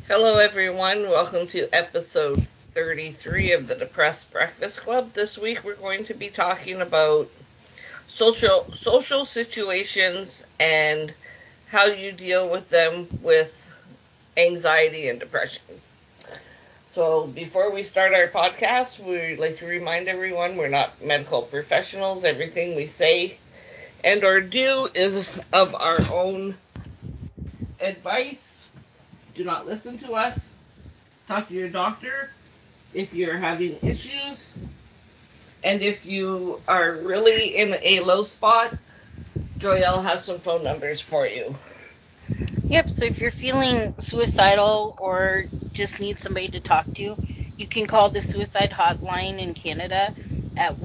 Hello, everyone. Welcome to episode 33 of the Depressed Breakfast Club. This week, we're going to be talking about social situations and how you deal with them with anxiety and depression. So, before we start our podcast, we'd like to remind everyone we're not medical professionals. Everything we say and or do is of our own advice. Do not listen to us. Talk to your doctor if you're having issues. And if you are really in a low spot, Joyelle has some phone numbers for you. Yep, so if you're feeling suicidal or just need somebody to talk to, you can call the suicide hotline in Canada at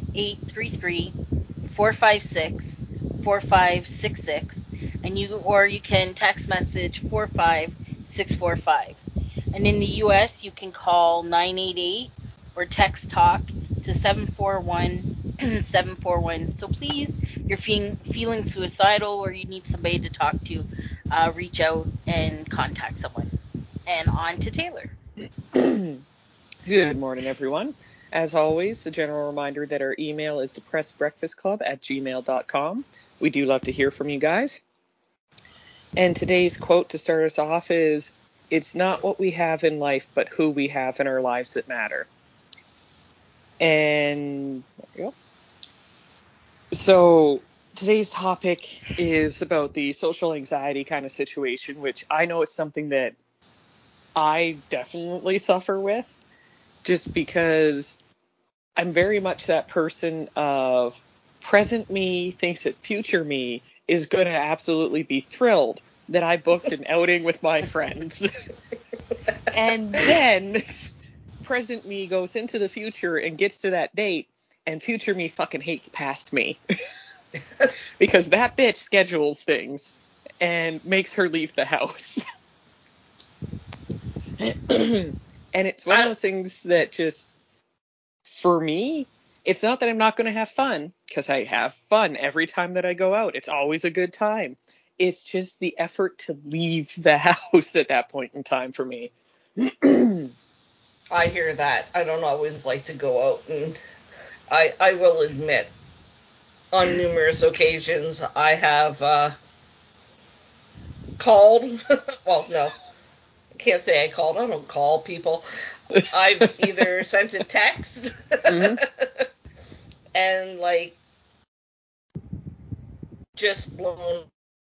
1-833-456-4566, and you can text message 45645. And in the US, you can call 988 or text talk to 741-741. So please, if you're feeling suicidal or you need somebody to talk to, reach out and contact someone. And on to Taylor. Good morning, everyone. As always, the general reminder that our email is depressedbreakfastclub@gmail.com. We do love to hear from you guys. And today's quote to start us off is, "It's not what we have in life, but who we have in our lives that matter." And there you go. So today's topic is about the social anxiety kind of situation, which I know is something that I definitely suffer with, just because I'm very much that person of present me thinks that future me is going to absolutely be thrilled that I booked an outing with my friends. And then present me goes into the future and gets to that date, and future me fucking hates past me. Because that bitch schedules things and makes her leave the house. And it's one of those things that just, for me, it's not that I'm not going to have fun, because I have fun every time that I go out. It's always a good time. It's just the effort to leave the house at that point in time for me. I hear that. I don't always like to go out, and I will admit, on numerous occasions, I have called. Well, no, I can't say I called. I don't call people. I've either sent a text and just blown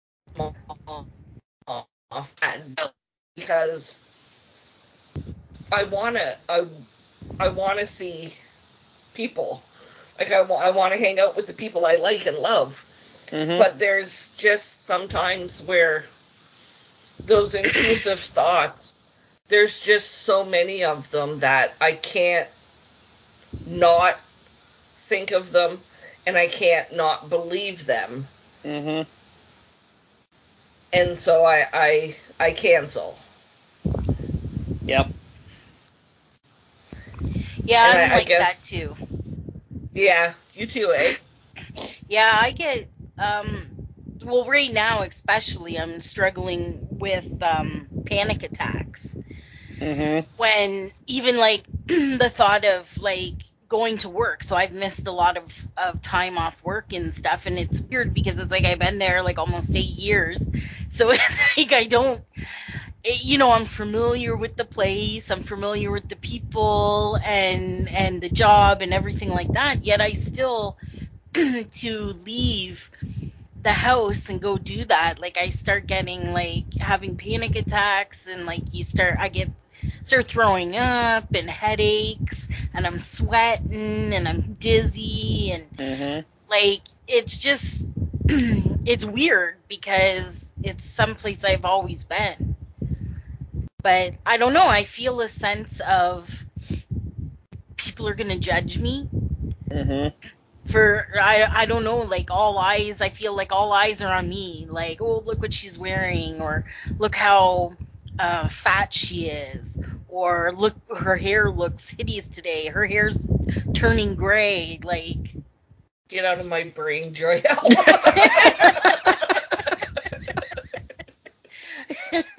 off because I wanna see people. I want to hang out with the people I like and love. But there's just sometimes where those intrusive thoughts, there's just so many of them that I can't not think of them, and I can't not believe them. And so I cancel. Yep. Yeah, I'm like that too. Yeah, you too, eh? Yeah, I get, well, right now especially, I'm struggling with panic attacks. When even the thought of going to work, so I've missed a lot of time off work and stuff, and it's weird because it's I've been there almost 8 years, so it's I don't, I'm familiar with the place, I'm familiar with the people and the job and everything like that, yet I still to leave the house and go do that, I start getting having panic attacks, and start throwing up and headaches, and I'm sweating and I'm dizzy, and it's just it's weird because it's someplace I've always been. But I don't know, I feel a sense of people are gonna judge me. For I don't know, all eyes, I feel all eyes are on me, oh, look what she's wearing, or look how fat she is, or look, her hair looks hideous today, her hair's turning gray, Get out of my brain, Joyelle. Had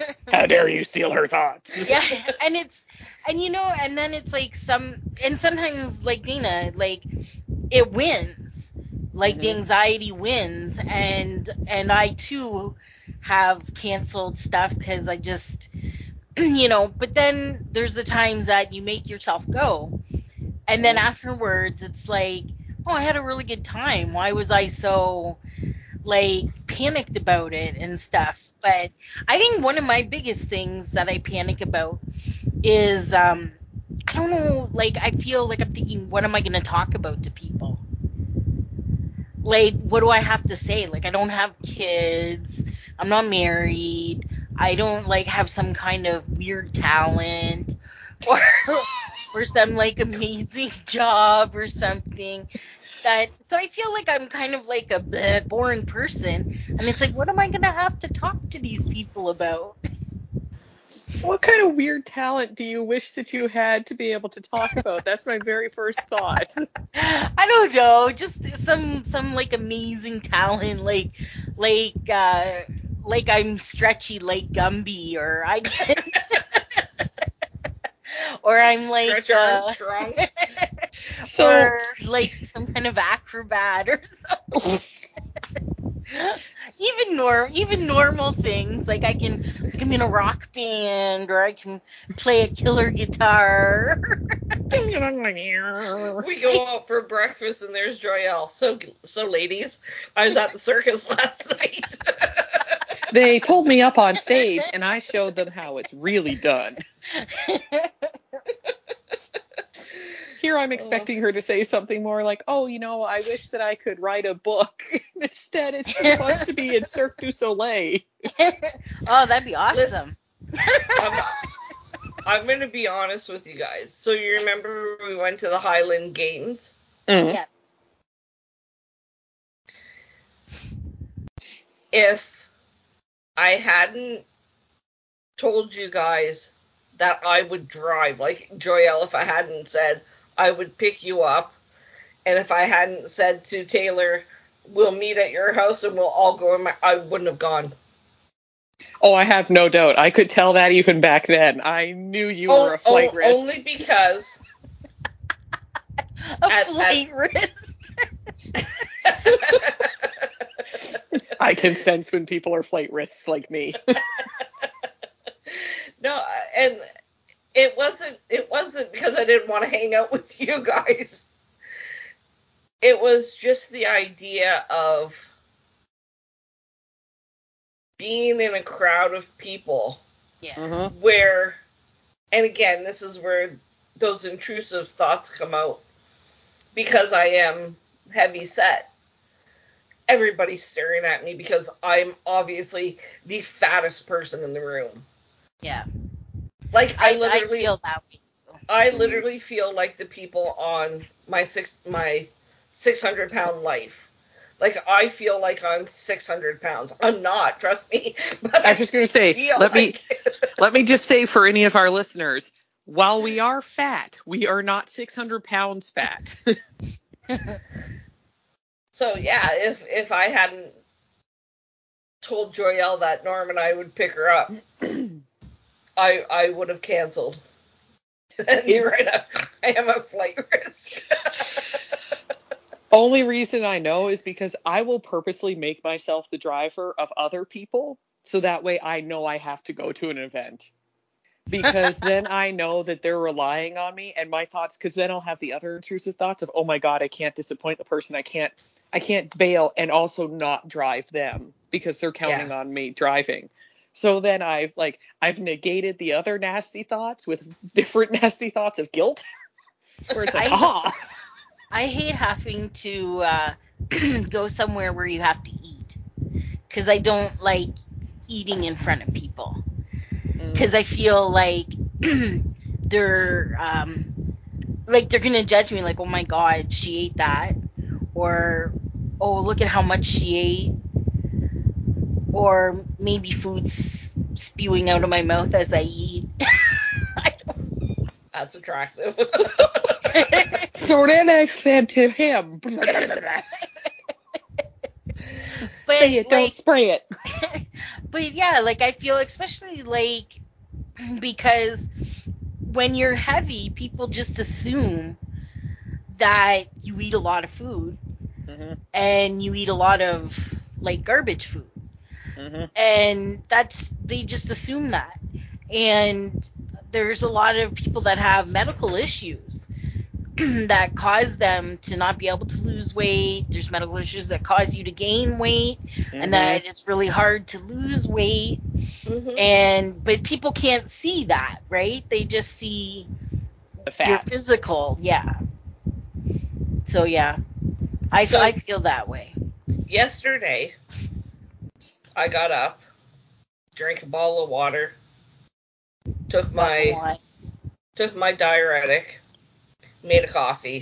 dare you steal her thoughts? Yeah, and then it's like sometimes like Dana, like it wins. Like the anxiety wins, and I too have canceled stuff because I just but then there's the times that you make yourself go, and then afterwards it's like, oh, I had a really good time. Why was I so like panicked about it and stuff? But I think one of my biggest things that I panic about is I don't know, like I feel like I'm thinking, what am I going to talk about to people? Like, what do I have to say? Like, I don't have kids. I'm not married. I don't like have some kind of weird talent or or some like amazing job or something. So I feel like I'm kind of like a boring person, and it's like, what am I gonna have to talk to these people about? What kind of weird talent do you wish that you had to be able to talk about? That's my very first thought. I don't know, just some like amazing talent, like I'm stretchy like Gumby, or or I'm like Stretch Armstrong. or like some kind of acrobat or something. Even normal things, like I can be in a rock band, or I can play a killer guitar. We go out for breakfast and there's Joyelle. So ladies, I was at the circus last night. They pulled me up on stage and I showed them how it's really done. Here I'm expecting her to say something more like, oh, I wish that I could write a book. Instead, she wants to be in Cirque du Soleil. Oh, that'd be awesome. I'm going to be honest with you guys. So you remember we went to the Highland Games? Mm-hmm. Yeah. If I hadn't told you guys that I would drive, like Joyelle, if I hadn't said I would pick you up, and if I hadn't said to Taylor, we'll meet at your house and we'll all go I wouldn't have gone. Oh, I have no doubt. I could tell that even back then. I knew you were a flight risk. Only because a flight risk. I can sense when people are flight risks like me. No, and it wasn't because I didn't want to hang out with you guys. It was just the idea of being in a crowd of people. Yes. Where, and again, this is where those intrusive thoughts come out, because I am heavy set. Everybody's staring at me because I'm obviously the fattest person in the room. Yeah. Like I feel that way. I literally feel like the people on my 600-pound life. Like, I feel like I'm 600 pounds. I'm not, trust me. But I was just going to say, let me just say for any of our listeners, while we are fat, we are not 600 pounds fat. So, yeah, if I hadn't told Joyelle that Norm and I would pick her up, I would have canceled. And you're right, I am a flight risk. Only reason I know is because I will purposely make myself the driver of other people, so that way I know I have to go to an event. Because then I know that they're relying on me, and my thoughts, because then I'll have the other intrusive thoughts of, oh my God, I can't disappoint the person. I can't bail and also not drive them because they're counting on me driving. So then I've negated the other nasty thoughts with different nasty thoughts of guilt. Where it's like, I hate having to go somewhere where you have to eat, because I don't like eating in front of people, because I feel like they're gonna judge me, like, oh my God, she ate that, or oh, look at how much she ate, or maybe food's spewing out of my mouth as I eat. That's attractive. So then I said to him, but say it, don't spray it. But yeah, like I feel, especially like because when you're heavy, people just assume that you eat a lot of food and you eat a lot of like garbage food. And they just assume that. And there's a lot of people that have medical issues that cause them to not be able to lose weight. There's medical issues that cause you to gain weight, and that it's really hard to lose weight. But people can't see that, right? They just see the fat. your physical, yeah. So yeah, I feel that way. Yesterday, I got up, drank a bottle of water, took my diuretic, made a coffee.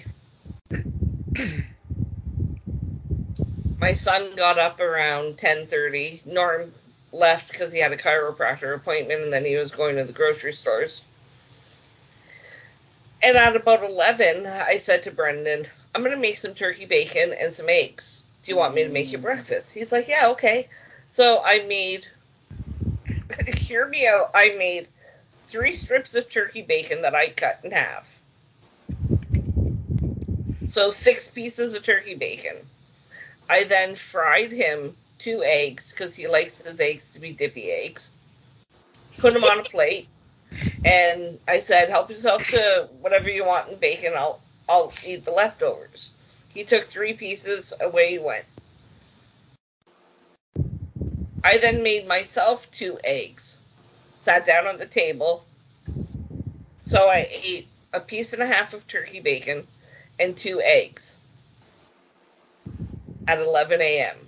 My son got up around 10:30. Norm left because he had a chiropractor appointment, and then he was going to the grocery stores. And at about 11, I said to Brendan, I'm going to make some turkey bacon and some eggs. Do you want me to make you breakfast? He's like, yeah, okay. So I made, hear me out, I made 3 strips of turkey bacon that I cut in half. So 6 pieces of turkey bacon. I then fried him 2 eggs because he likes his eggs to be dippy eggs. Put them on a plate. And I said, help yourself to whatever you want in bacon. I'll eat the leftovers. He took 3 pieces, away he went. I then made myself 2 eggs. Sat down on the table. So I ate a piece and a half of turkey bacon and 2 eggs at 11 a.m.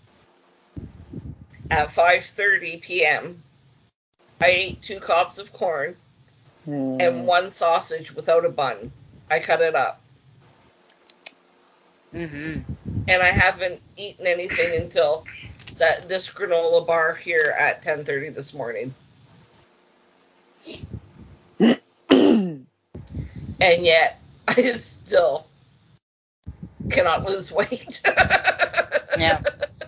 At 5:30 p.m., I ate 2 cobs of corn and 1 sausage without a bun. I cut it up. And I haven't eaten anything until this granola bar here at 10:30 this morning. And yet, I still cannot lose weight. Yeah.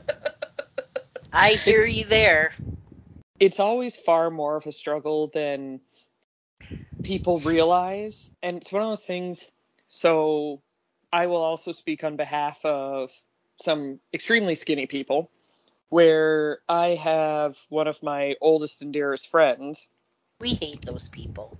I hear you there. It's always far more of a struggle than people realize. And it's one of those things. So I will also speak on behalf of some extremely skinny people, where I have one of my oldest and dearest friends. We hate those people.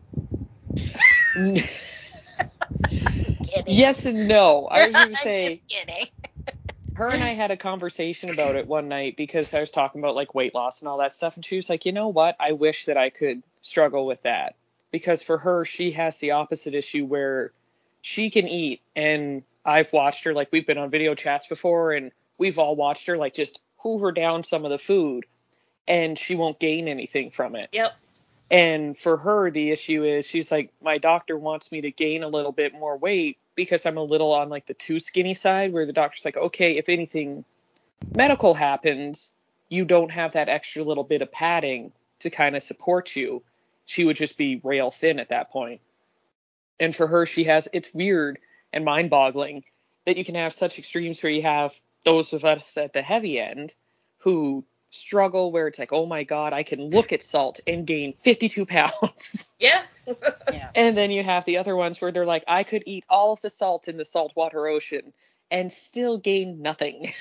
Yes and no. I was going to say, I'm just kidding. Her and I had a conversation about it one night because I was talking about like weight loss and all that stuff. And she was like, you know what? I wish that I could struggle with that, because for her, she has the opposite issue where she can eat. And I've watched her, like we've been on video chats before, and we've all watched her like just hoover down some of the food, and she won't gain anything from it. Yep. And for her, the issue is she's like, my doctor wants me to gain a little bit more weight because I'm a little on like the too skinny side, where the doctor's like, okay, if anything medical happens, you don't have that extra little bit of padding to kind of support you. She would just be rail thin at that point. And for her, it's weird and mind boggling that you can have such extremes where you have those of us at the heavy end who struggle, where it's like, oh my God, I can look at salt and gain 52 pounds. Yeah. Yeah. And then you have the other ones where they're like, I could eat all of the salt in the saltwater ocean and still gain nothing.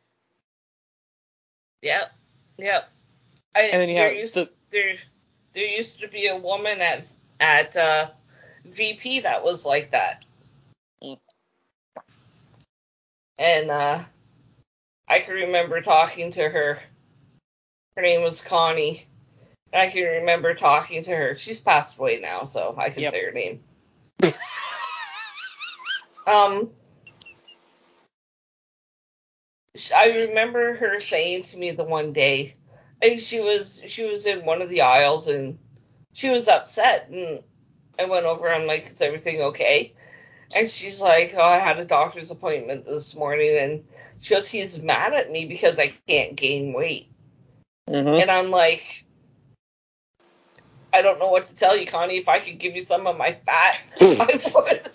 Yep. Yep. And then there used to be a woman at VP that was like that. And I can remember talking to her. Her name was Connie. I can remember talking to her. She's passed away now, so I can say her name. I remember her saying to me the one day, she was in one of the aisles and she was upset, and I went over, I'm like, is everything okay? And she's like, oh, I had a doctor's appointment this morning, and she goes, he's mad at me because I can't gain weight. And I'm like, I don't know what to tell you, Connie. If I could give you some of my fat, I would.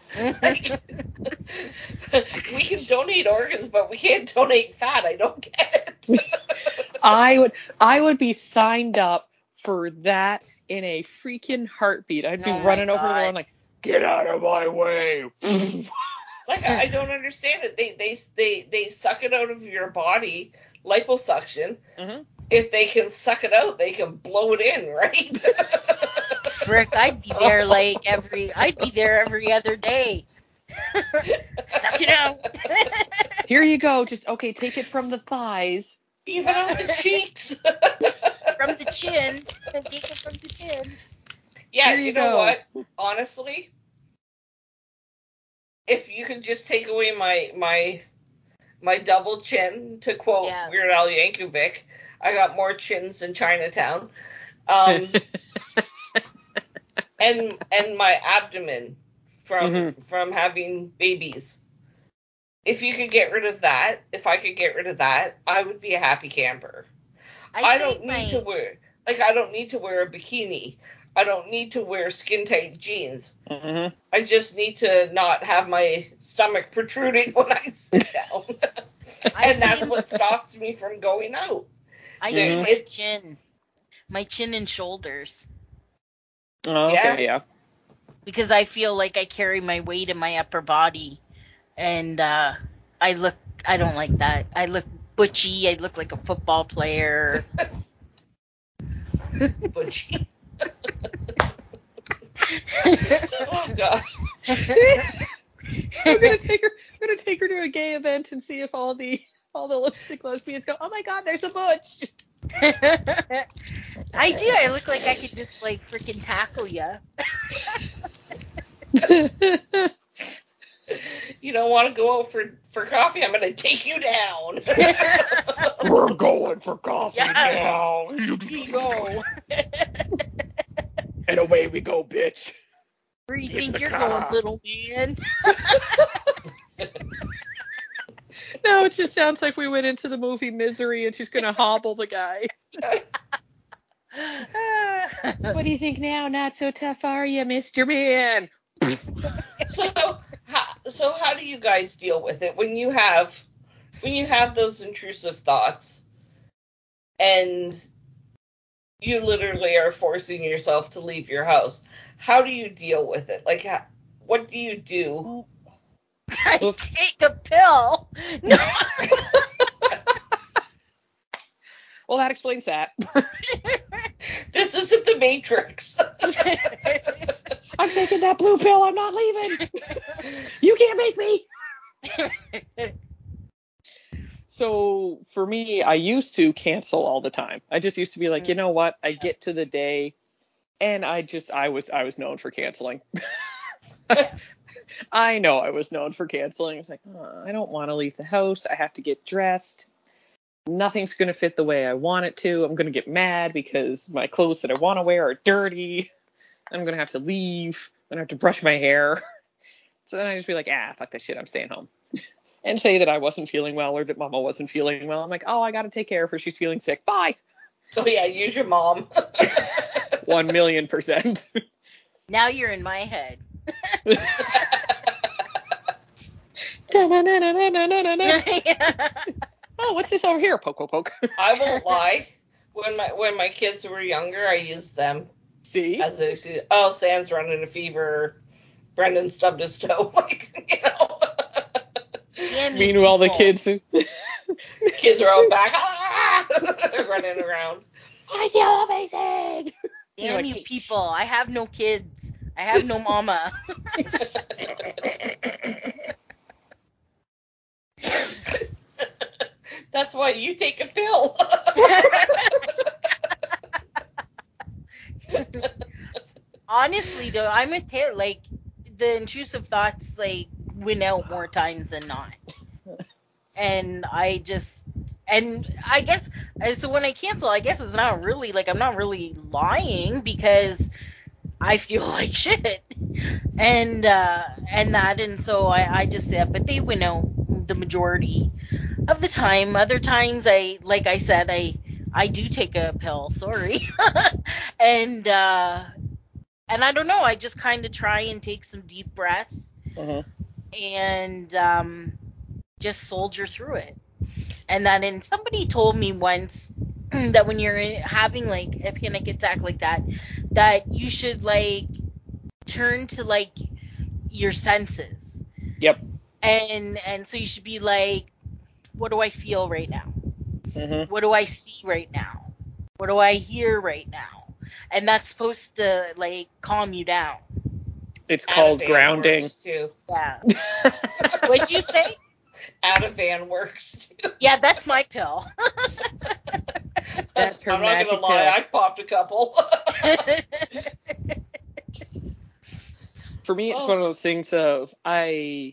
We can donate organs, but we can't donate fat. I don't get it. I would be signed up for that in a freaking heartbeat. I'd be Oh my running over to the God. lawn like, get out of my way. Like, I don't understand it. They suck it out of your body, liposuction. Mm-hmm. If they can suck it out, they can blow it in, right? Frick, I'd be there every other day. Suck it out. Here you go. Just, okay, take it from the thighs. Even out the cheeks. From the chin. Take it from the chin. Yeah, Here you know go. what? Honestly, if you could just take away my double chin, to quote Weird Al Yankovic, I got more chins than Chinatown. And my abdomen from having babies. If you could get rid of that, if I could get rid of that, I would be a happy camper. I don't need to wear a bikini. I don't need to wear skin tight jeans. Mm-hmm. I just need to not have my stomach protruding when I sit down. And that's what stops me from going out. I see my chin and shoulders. Oh, okay, yeah. Because I feel like I carry my weight in my upper body, and I don't like that. I look butchy. I look like a football player. Butchy. Oh God. I'm gonna take her to a gay event and see if all the lipstick lesbians go, oh my God, there's a butch. I do. I look like I could just like freaking tackle you. You don't want to go out for coffee? I'm gonna take you down. We're going for coffee now. We go. And away we go, bitch. Where do you think you're going, little man? No, it just sounds like we went into the movie Misery and she's gonna hobble the guy. What do you think now? Not so tough, are you, Mr. Man? So how do you guys deal with it when you have those intrusive thoughts and you literally are forcing yourself to leave your house? How do you deal with it? Like, what do you do? I take a pill. No. Well, that explains that. This isn't the Matrix. I'm taking that blue pill. I'm not leaving. You can't make me. So for me, I used to cancel all the time. I just used to be like, you know what? I get to the day, and I was known for canceling. I know I was known for canceling. I was like, I don't want to leave the house. I have to get dressed. Nothing's going to fit the way I want it to. I'm going to get mad because my clothes that I want to wear are dirty. I'm going to have to leave. I'm going to have to brush my hair. So then I just be like, fuck that shit. I'm staying home. And say that I wasn't feeling well or that Mama wasn't feeling well. I'm like, I got to take care of her. She's feeling sick. Bye. Oh, yeah, use your mom. 1,000,000%. Now you're in my head. Oh, what's this over here? Poke, poke, poke. I won't lie. When my kids were younger, I used them. See? As Sam's running a fever. Brendan stubbed his toe. Like, Meanwhile, the kids are all back, running around. I feel amazing. Damn you people! I have no kids. I have no mama. That's why you take a pill. Honestly, though, I'm a like the intrusive thoughts like win out more times than not, and I guess so when I cancel, I guess it's not really like I'm not really lying because I feel like shit, and so I just say, but they win out the majority of the time. Other times, like I said, I do take a pill. Sorry, and I don't know. I just kind of try and take some deep breaths and just soldier through it. And somebody told me once, that when you're having like a panic attack like that, that you should like turn to like your senses. Yep. And so you should be like, what do I feel right now? Mm-hmm. What do I see right now? What do I hear right now? And that's supposed to like calm you down. It's called grounding. Too. Yeah. What'd you say? Ativan works too. Yeah, that's my pill. That's her I'm not magic gonna lie, pill. I popped a couple. For me, it's one of those things of I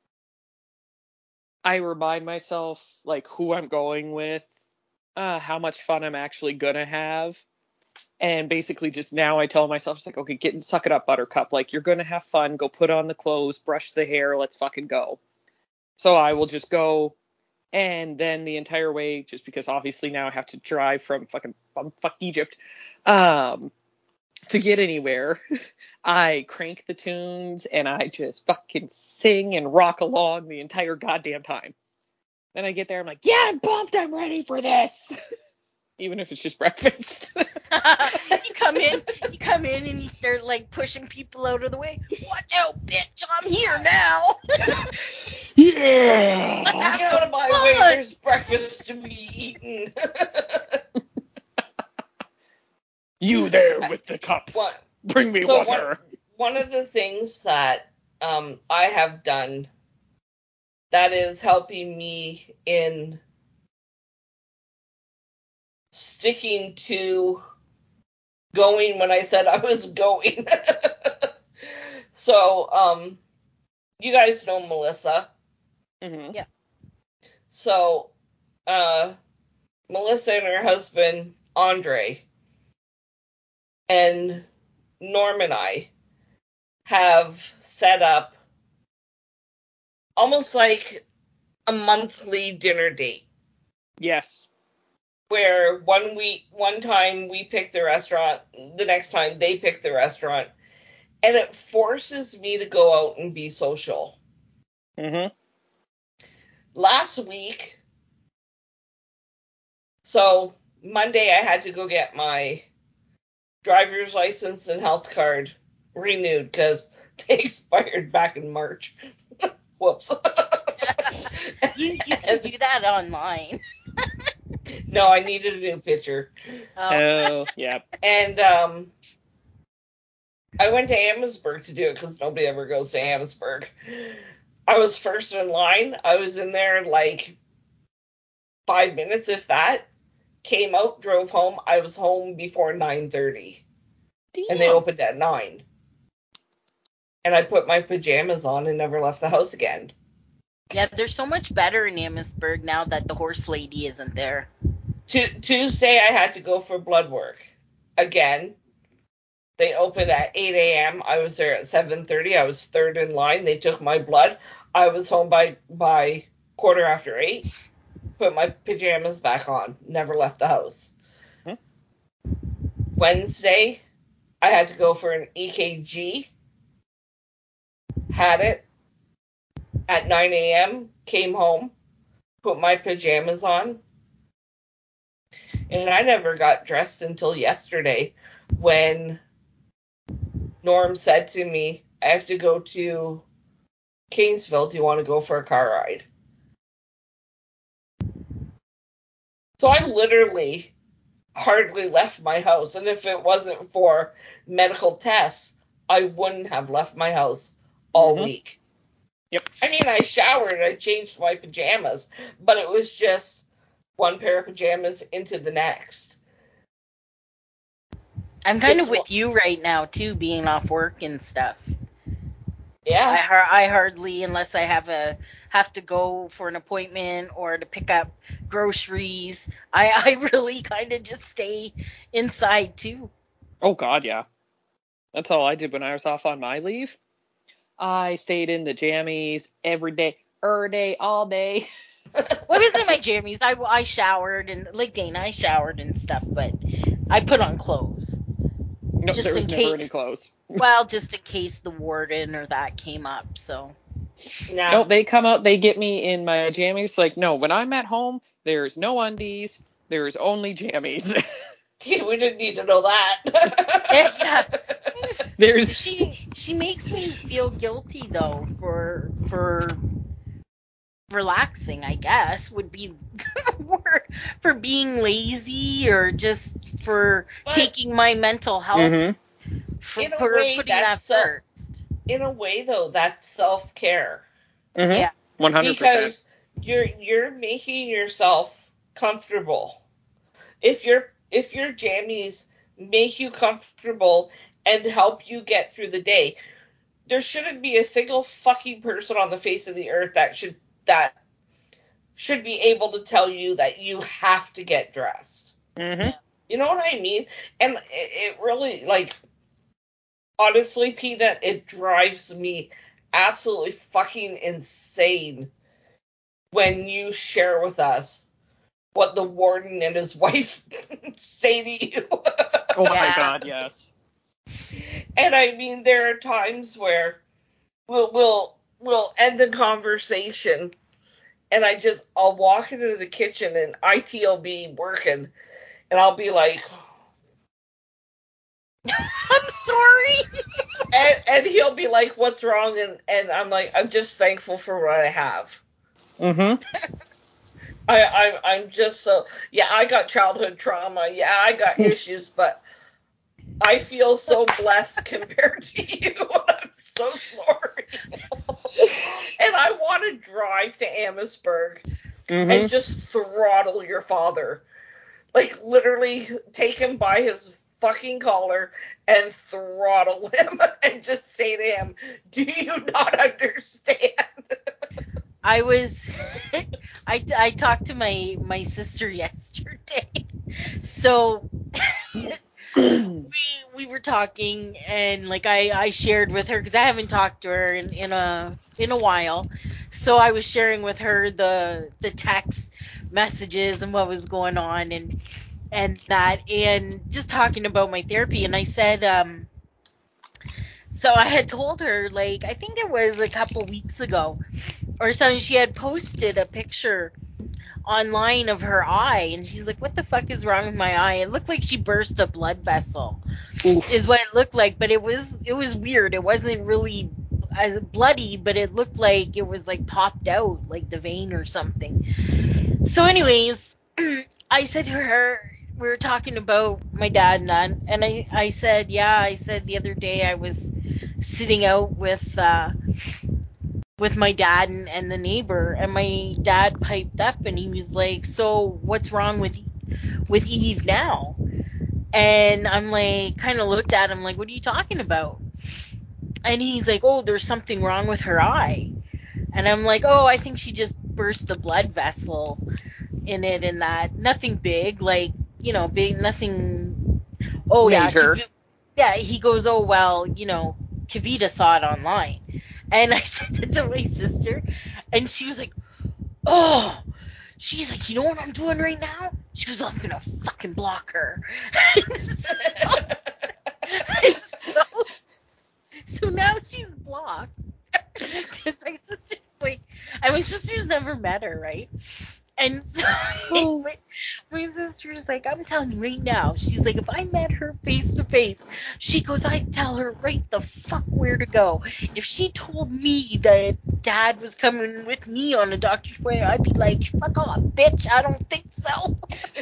remind myself like who I'm going with, how much fun I'm actually gonna have, and basically just now I tell myself, it's like, okay, suck it up, Buttercup. Like, you're gonna have fun. Go put on the clothes, brush the hair, let's fucking go. So I will just go, and then the entire way, just because obviously now I have to drive from fuck Egypt, to get anywhere, I crank the tunes and I just fucking sing and rock along the entire goddamn time. Then I get there, I'm like, yeah, I'm pumped, I'm ready for this. Even if it's just breakfast. You come in and you start like pushing people out of the way. Watch out, bitch, I'm here now. Yeah. Let's have Get some out of my fun. way, there's breakfast to be eaten. You there with the cup. What? Bring me water. One of the things that I have done that is helping me in sticking to going when I said I was going. So, you guys know Melissa. Mm-hmm. Yeah. So, Melissa and her husband, Andre, and Norm and I have set up almost like a monthly dinner date. Yes. Where one time we pick the restaurant, the next time they pick the restaurant, and it forces me to go out and be social. Mm-hmm. Last week, so Monday I had to go get my driver's license and health card renewed because they expired back in March. Whoops. You can do that online. No, I needed a new picture. Oh, yeah. And I went to Amherstburg to do it because nobody ever goes to Amherstburg. I was first in line. I was in there like 5 minutes, if that. Came out, drove home. I was home before 9:30. And they opened at 9. And I put my pajamas on and never left the house again. Yeah, they're so much better in Amherstburg now that the horse lady isn't there. Tuesday, I had to go for blood work. Again, they opened at 8 a.m. I was there at 7:30. I was third in line. They took my blood. I was home by 8:15. Put my pajamas back on. Never left the house. Hmm. Wednesday, I had to go for an EKG. Had it at 9 a.m. Came home. Put my pajamas on. And I never got dressed until yesterday when Norm said to me, I have to go to Kingsville. Do you want to go for a car ride? So I literally hardly left my house. And if it wasn't for medical tests, I wouldn't have left my house all week. Yep. I mean, I showered, I changed my pajamas, but it was just one pair of pajamas into the next. I'm kind of with you right now too, being off work and stuff. Yeah. I hardly, unless I have to go for an appointment or to pick up groceries, I really kind of just stay inside too. Oh, God, yeah. That's all I did when I was off on my leave. I stayed in the jammies every day, all day. Well, it wasn't my jammies. I showered and like Dana, I showered and stuff, but I put on clothes. No, Just there was in never case, any clothes. Well, just in case the warden or that came up, so. No, they come out, they get me in my jammies. Like, no, when I'm at home, there's no undies, There's only jammies. Okay, we didn't need to know that. Yeah. There's She makes me feel guilty though for relaxing, I guess, would be the word, for being lazy or just for But taking my mental health, Mhm. for in a way, putting that first. in a way, though, that's self-care. Mhm. Yeah. 100%. Because you're making yourself comfortable. If your jammies make you comfortable and help you get through the day, there shouldn't be a single fucking person on the face of the earth that should be able to tell you that you have to get dressed. Mhm. You know what I mean? And it really, like, honestly, Peanut, it drives me absolutely fucking insane when you share with us what the warden and his wife say to you. Oh my Yeah. God, yes. And I mean, there are times where we'll end the conversation, and I'll walk into the kitchen and IT will be working, and I'll be like, I'm sorry. and he'll be like, "What's wrong?" And I'm like, "I'm just thankful for what I have." Mhm. I'm just so, yeah, I got childhood trauma. Yeah, I got issues, but I feel so blessed compared to you. I'm so sorry. And I want to drive to Amherstburg and Mhm. just throttle your father. Like, literally take him by his fucking collar and throttle him and just say to him, "Do you not understand?" I was I talked to my sister yesterday. So we were talking, and like I shared with her, because I haven't talked to her in a while. So I was sharing with her the text messages and what was going on, and that, and just talking about my therapy. And I said, so I had told her, like, I think it was a couple weeks ago or something, she had posted a picture online of her eye, and she's like, "What the fuck is wrong with my eye?" It looked like she burst a blood vessel, Oof. is what it looked like. But it was weird. It wasn't really as bloody, but it looked like it was like popped out, like the vein or something. So, anyways, I said to her, we were talking about my dad and that, and I said, yeah, I said the other day I was sitting out with my dad and the neighbor, and my dad piped up and he was like, "So what's wrong with Eve now?" And I'm like, kind of looked at him like, "What are you talking about?" And he's like, "Oh, there's something wrong with her eye." And I'm like, "Oh, I think she just burst a blood vessel in it, and that, nothing big, like, big, nothing." Oh yeah, Major. yeah. He goes, "Oh well, Kavita saw it online." And I said that to my sister, and she was like, "Oh," she's like, "You know what I'm doing right now?" She goes, "I'm gonna fucking block her." And so now she's blocked. Because my sister's like, and my sister's never met her, right? And so my sister's like, "I'm telling you right now," she's like, "if I met her face to face," she goes, "I'd tell her right the fuck where to go. If she told me that dad was coming with me on a doctor's appointment, I'd be like, fuck off, bitch, I don't think so."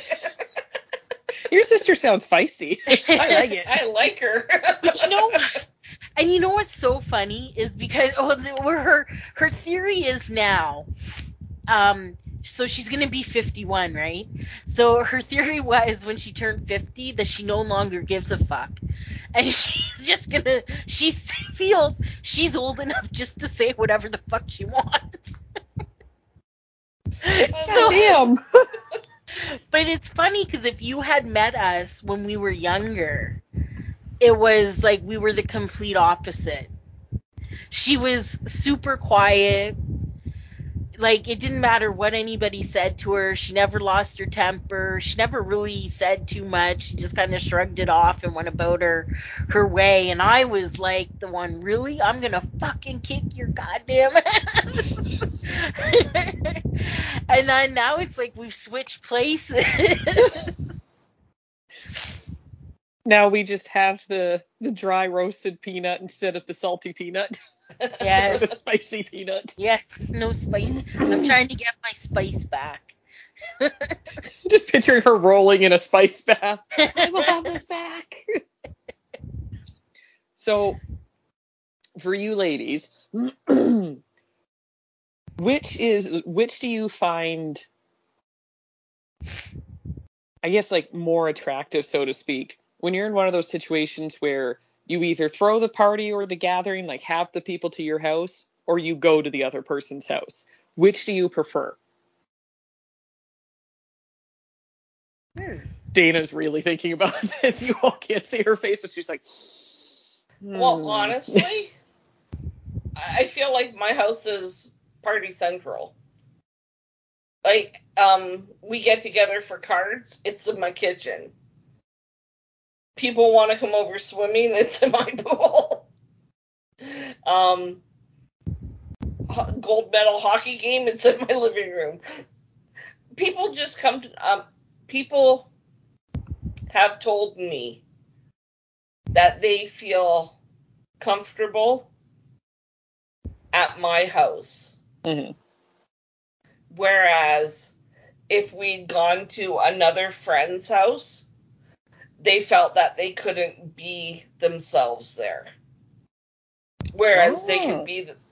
Your sister sounds feisty. I like it. I like her. But and you know what's so funny is because her theory is now, so she's gonna be 51, right? So her theory was, when she turned 50, that she no longer gives a fuck, and she feels she's old enough just to say whatever the fuck she wants. God damn. But it's funny because if you had met us when we were younger, it was like we were the complete opposite. She was super quiet. Like, it didn't matter what anybody said to her. She never lost her temper. She never really said too much. She just kind of shrugged it off and went about her way. And I was like the one, "Really? I'm gonna fucking kick your goddamn ass." And And then now it's like we've switched places. Now we just have the dry roasted peanut instead of the salty peanut. Yes. Or the spicy peanut. Yes, no spice. I'm trying to get my spice back. Just picturing her rolling in a spice bath. I will have this back. So, for you ladies, which do you find, I guess, like more attractive, so to speak, when you're in one of those situations where you either throw the party or the gathering, like have the people to your house, or you go to the other person's house? Which do you prefer? Dana's really thinking about this. You all can't see her face, but she's like, Well, honestly, I feel like my house is party central. Like, we get together for cards, it's in my kitchen. People want to come over swimming, it's in my pool. Gold medal hockey game, it's in my living room. People just come to, people have told me that they feel comfortable at my house. Mm-hmm. Whereas if we'd gone to another friend's house, they felt that they couldn't be themselves there. Whereas they could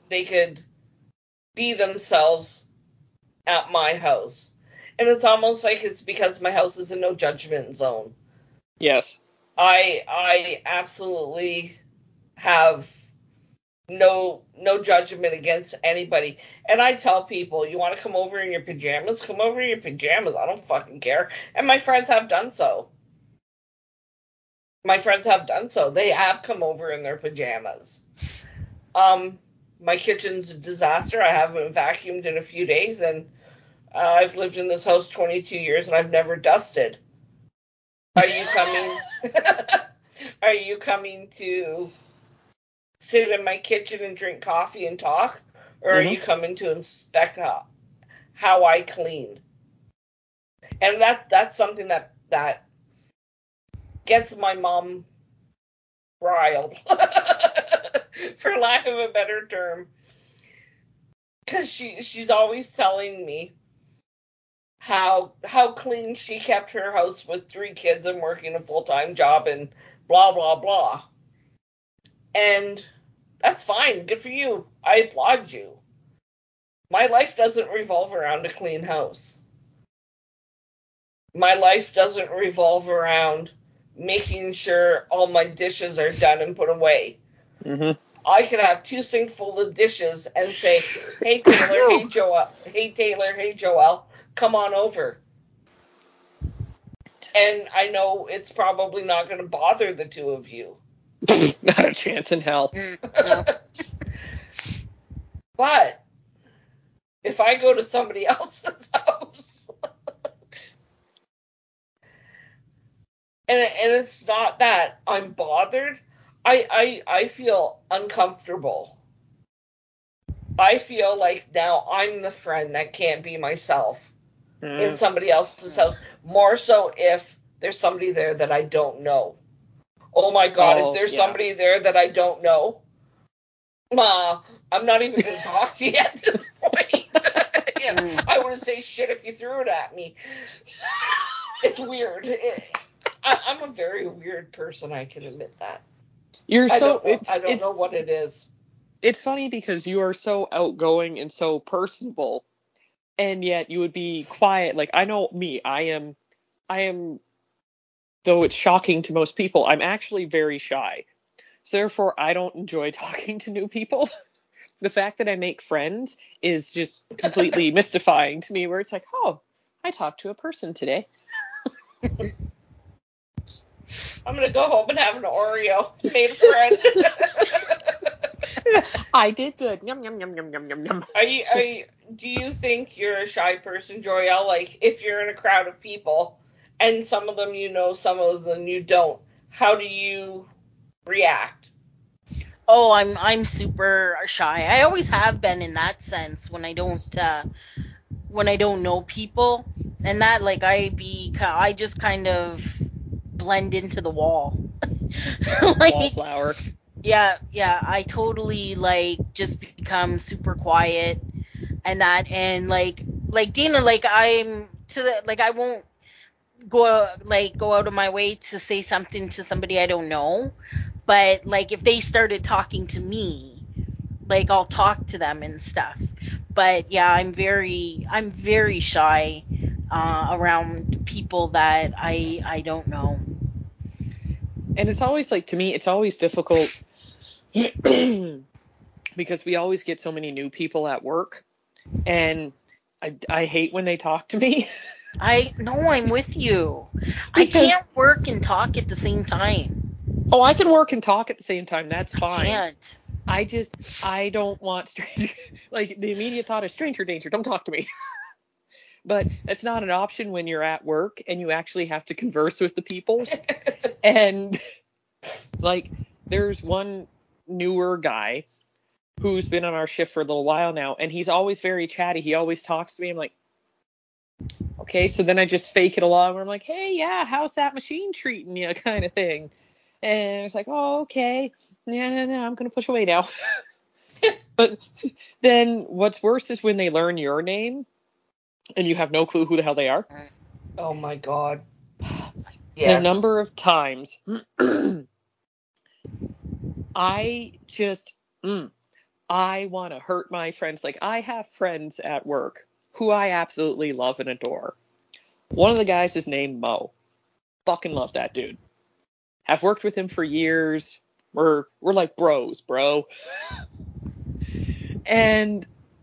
be themselves at my house. And it's almost like it's because my house is a no judgment zone. Yes. I absolutely have no judgment against anybody. And I tell people, you want to come over in your pajamas? Come over in your pajamas. I don't fucking care. And my friends have done so. They have come over in their pajamas. My kitchen's a disaster. I haven't vacuumed in a few days, and I've lived in this house 22 years, and I've never dusted. Are you coming? Are you coming to sit in my kitchen and drink coffee and talk, or are you coming to inspect how I clean? And that's something that gets my mom riled, for lack of a better term, because she's always telling me how clean she kept her house with 3 kids and working a full-time job and blah blah blah. And that's fine, good for you. I applaud you. My life doesn't revolve around a clean house. My life doesn't revolve around making sure all my dishes are done and put away. Mm-hmm. I could have 2 sinks full of dishes and say, hey Taylor, hey Joel, come on over. And I know it's probably not going to bother the 2 of you. Not a chance in hell. No. But if I go to somebody else's house, and it's not that I'm bothered, I feel uncomfortable. I feel like now I'm the friend that can't be myself in somebody else's house. More so if there's somebody there that I don't know. Oh my God, if there's somebody there that I don't know, I'm not even going to talk to you at this point. I wouldn't say shit if you threw it at me. It's weird. I'm a very weird person, I can admit that. I don't know what it is. It's funny because you are so outgoing and so personable, and yet you would be quiet. Like, I know me, I am, though it's shocking to most people, I'm actually very shy. So therefore, I don't enjoy talking to new people. The fact that I make friends is just completely mystifying to me, where it's like, oh, I talked to a person today. I'm going to go home and have an Oreo. Made a friend. I did good. Yum, yum, yum, yum, yum, yum, yum. Do you think you're a shy person, Joyelle? Like, if you're in a crowd of people, and some of them you know, some of them you don't, how do you react? Oh, I'm super shy. I always have been in that sense when I don't when I don't know people, and that like I just kind of blend into the wall. Like, Wallflower. yeah, I totally like just become super quiet and that, and like Dana, like I'm to the like I won't go out of my way to say something to somebody I don't know, but like if they started talking to me, like I'll talk to them and stuff. But yeah, I'm very shy around people that I don't know. And it's always like, to me, it's always difficult because we always get so many new people at work, and I hate when they talk to me. I know, I'm with you. I Because, can't work and talk at the same time. oh, I can work and talk at the same time. That's I fine. can't. I don't want stranger, like the immediate thought is stranger danger. Don't talk to me. But it's not an option when you're at work and you actually have to converse with the people. And like, there's one newer guy who's been on our shift for a little while now, and he's always very chatty. He always talks to me. I'm like, okay. So then I just fake it along where I'm like, hey, yeah, how's that machine treating you, kind of thing. And it's like, oh, okay. Yeah, no, I'm going to push away now. But then what's worse is when they learn your name and you have no clue who the hell they are. Oh my God. Yes. The number of times I want to hurt my friends. Like, I have friends at work who I absolutely love and adore. One of the guys is named Mo. Fucking love that dude. Have worked with him for years. We're like bros, bro. And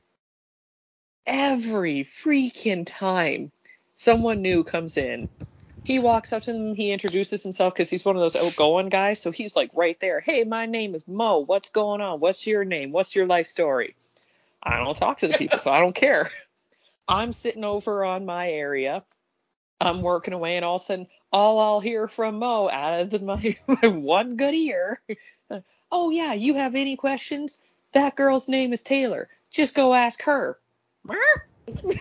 every freaking time someone new comes in, he walks up to them, he introduces himself because he's one of those outgoing guys. So he's like right there. Hey, my name is Mo. What's going on? What's your name? What's your life story? I don't talk to the people, so I don't care. I'm sitting over on my area. I'm working away, and all of a sudden, all I'll hear from Mo out of my one good ear. Oh, yeah, you have any questions? That girl's name is Taylor. Just go ask her. The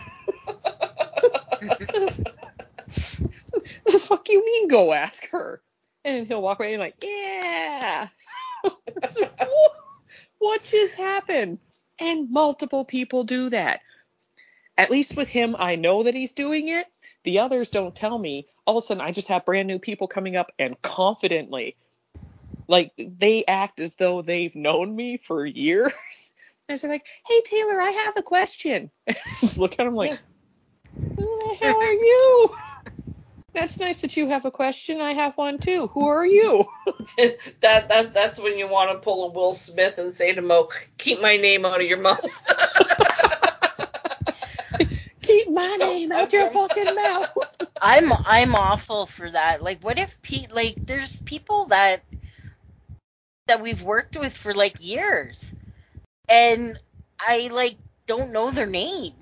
fuck you mean go ask her? And he'll walk away and like, yeah. What just happened? And multiple people do that. At least with him, I know that he's doing it. The others don't tell me. All of a sudden, I just have brand new people coming up and confidently, like, they act as though they've known me for years. And they're like, hey, Taylor, I have a question. Just look at him like, who the hell are you? That's nice that you have a question. I have one too. Who are you? That's when you want to pull a Will Smith and say to Mo, keep my name out of your mouth. Keep my name out your fucking mouth. I'm awful for that. Like, what if there's people that we've worked with for like years, and I like don't know their name.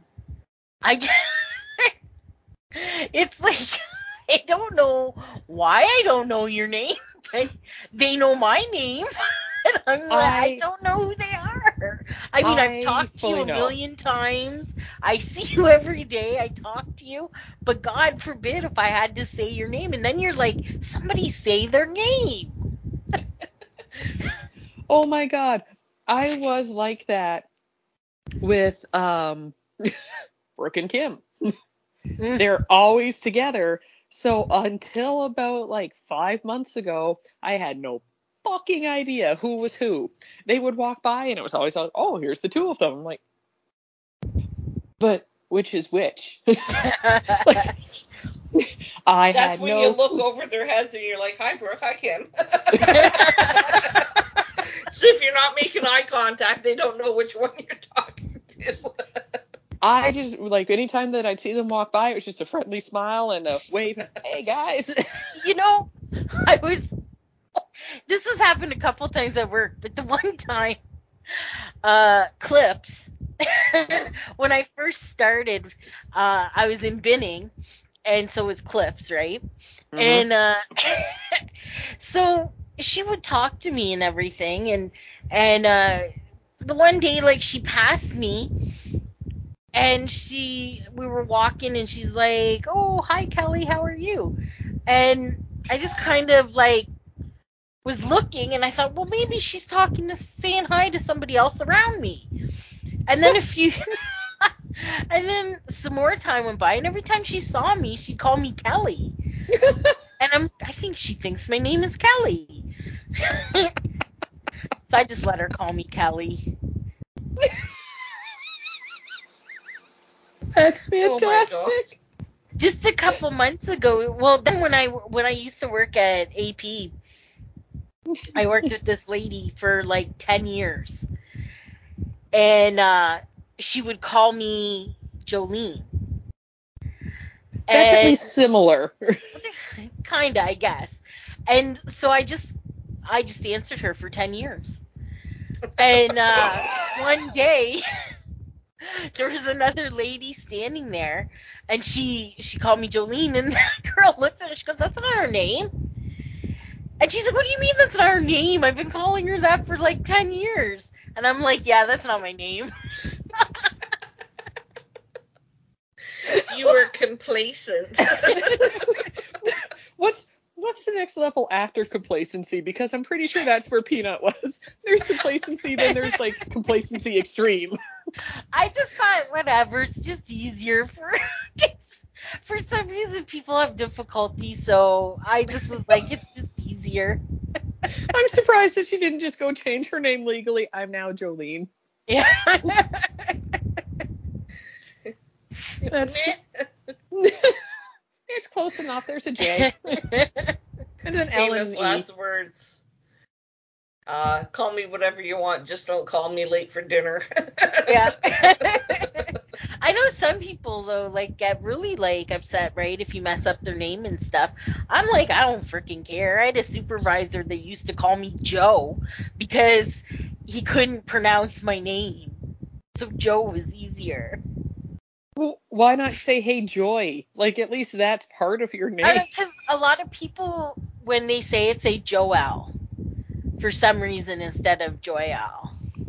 It's like, I don't know why I don't know your name, but they know my name. And I'm like, I don't know who they are. I mean, I've talked to you a million times. I see you every day. I talk to you. But God forbid if I had to say your name. And then you're like, somebody say their name. Oh, my God. I was like that with Brooke and Kim. They're always together. So until about like 5 months ago, I had no fucking idea who was who. They would walk by and it was always like, oh, here's the two of them. I'm like, but which is which? Like, That's when you look over their heads and you're like, hi, Brooke, hi, Kim. So if you're not making eye contact, they don't know which one you're talking to. I just, like, anytime that I'd see them walk by, it was just a friendly smile and a wave. Hey, guys. You know, this has happened a couple times at work, but the one time, Clips, when I first started, I was in binning, and so was Clips, right? Mm-hmm. And so she would talk to me and everything, and the one day, like, she passed me, And we were walking, and she's like, "Oh, hi, Kelly, how are you?" And I just kind of like was looking, and I thought, well, maybe she's saying hi to somebody else around me. And then and then some more time went by, and every time she saw me, she'd call me Kelly. And I think she thinks my name is Kelly. So I just let her call me Kelly. That's fantastic. Oh, just a couple months ago, well, then when I used to work at AP, I worked with this lady for like 10 years. And she would call me Jolene. That's at least similar. Kinda, I guess. And so I just answered her for 10 years. And one day there was another lady standing there, and she called me Jolene, and the girl looks at her, she goes, "That's not her name." And she's like, "What do you mean that's not her name? I've been calling her that for like 10 years. And I'm like, "Yeah, that's not my name." You were complacent. What's the next level after complacency? Because I'm pretty sure that's where Peanut was. There's complacency, then there's like complacency extreme. I just thought, whatever, it's just easier for some reason people have difficulty, so I just was like, it's just easier. I'm surprised that she didn't just go change her name legally. I'm now Jolene. Yeah. That's it's close enough. There's a J. And an L and Famous an last E. words. Call me whatever you want, just don't call me late for dinner. Yeah. I know some people though like get really like upset, right, if you mess up their name and stuff. I'm like, I don't freaking care. I had a supervisor that used to call me Joe because he couldn't pronounce my name. So Joe was easier. Well, why not say, "Hey, Joy"? Like, at least that's part of your name. Because a lot of people, when they say it, say Joelle for some reason instead of Joelle.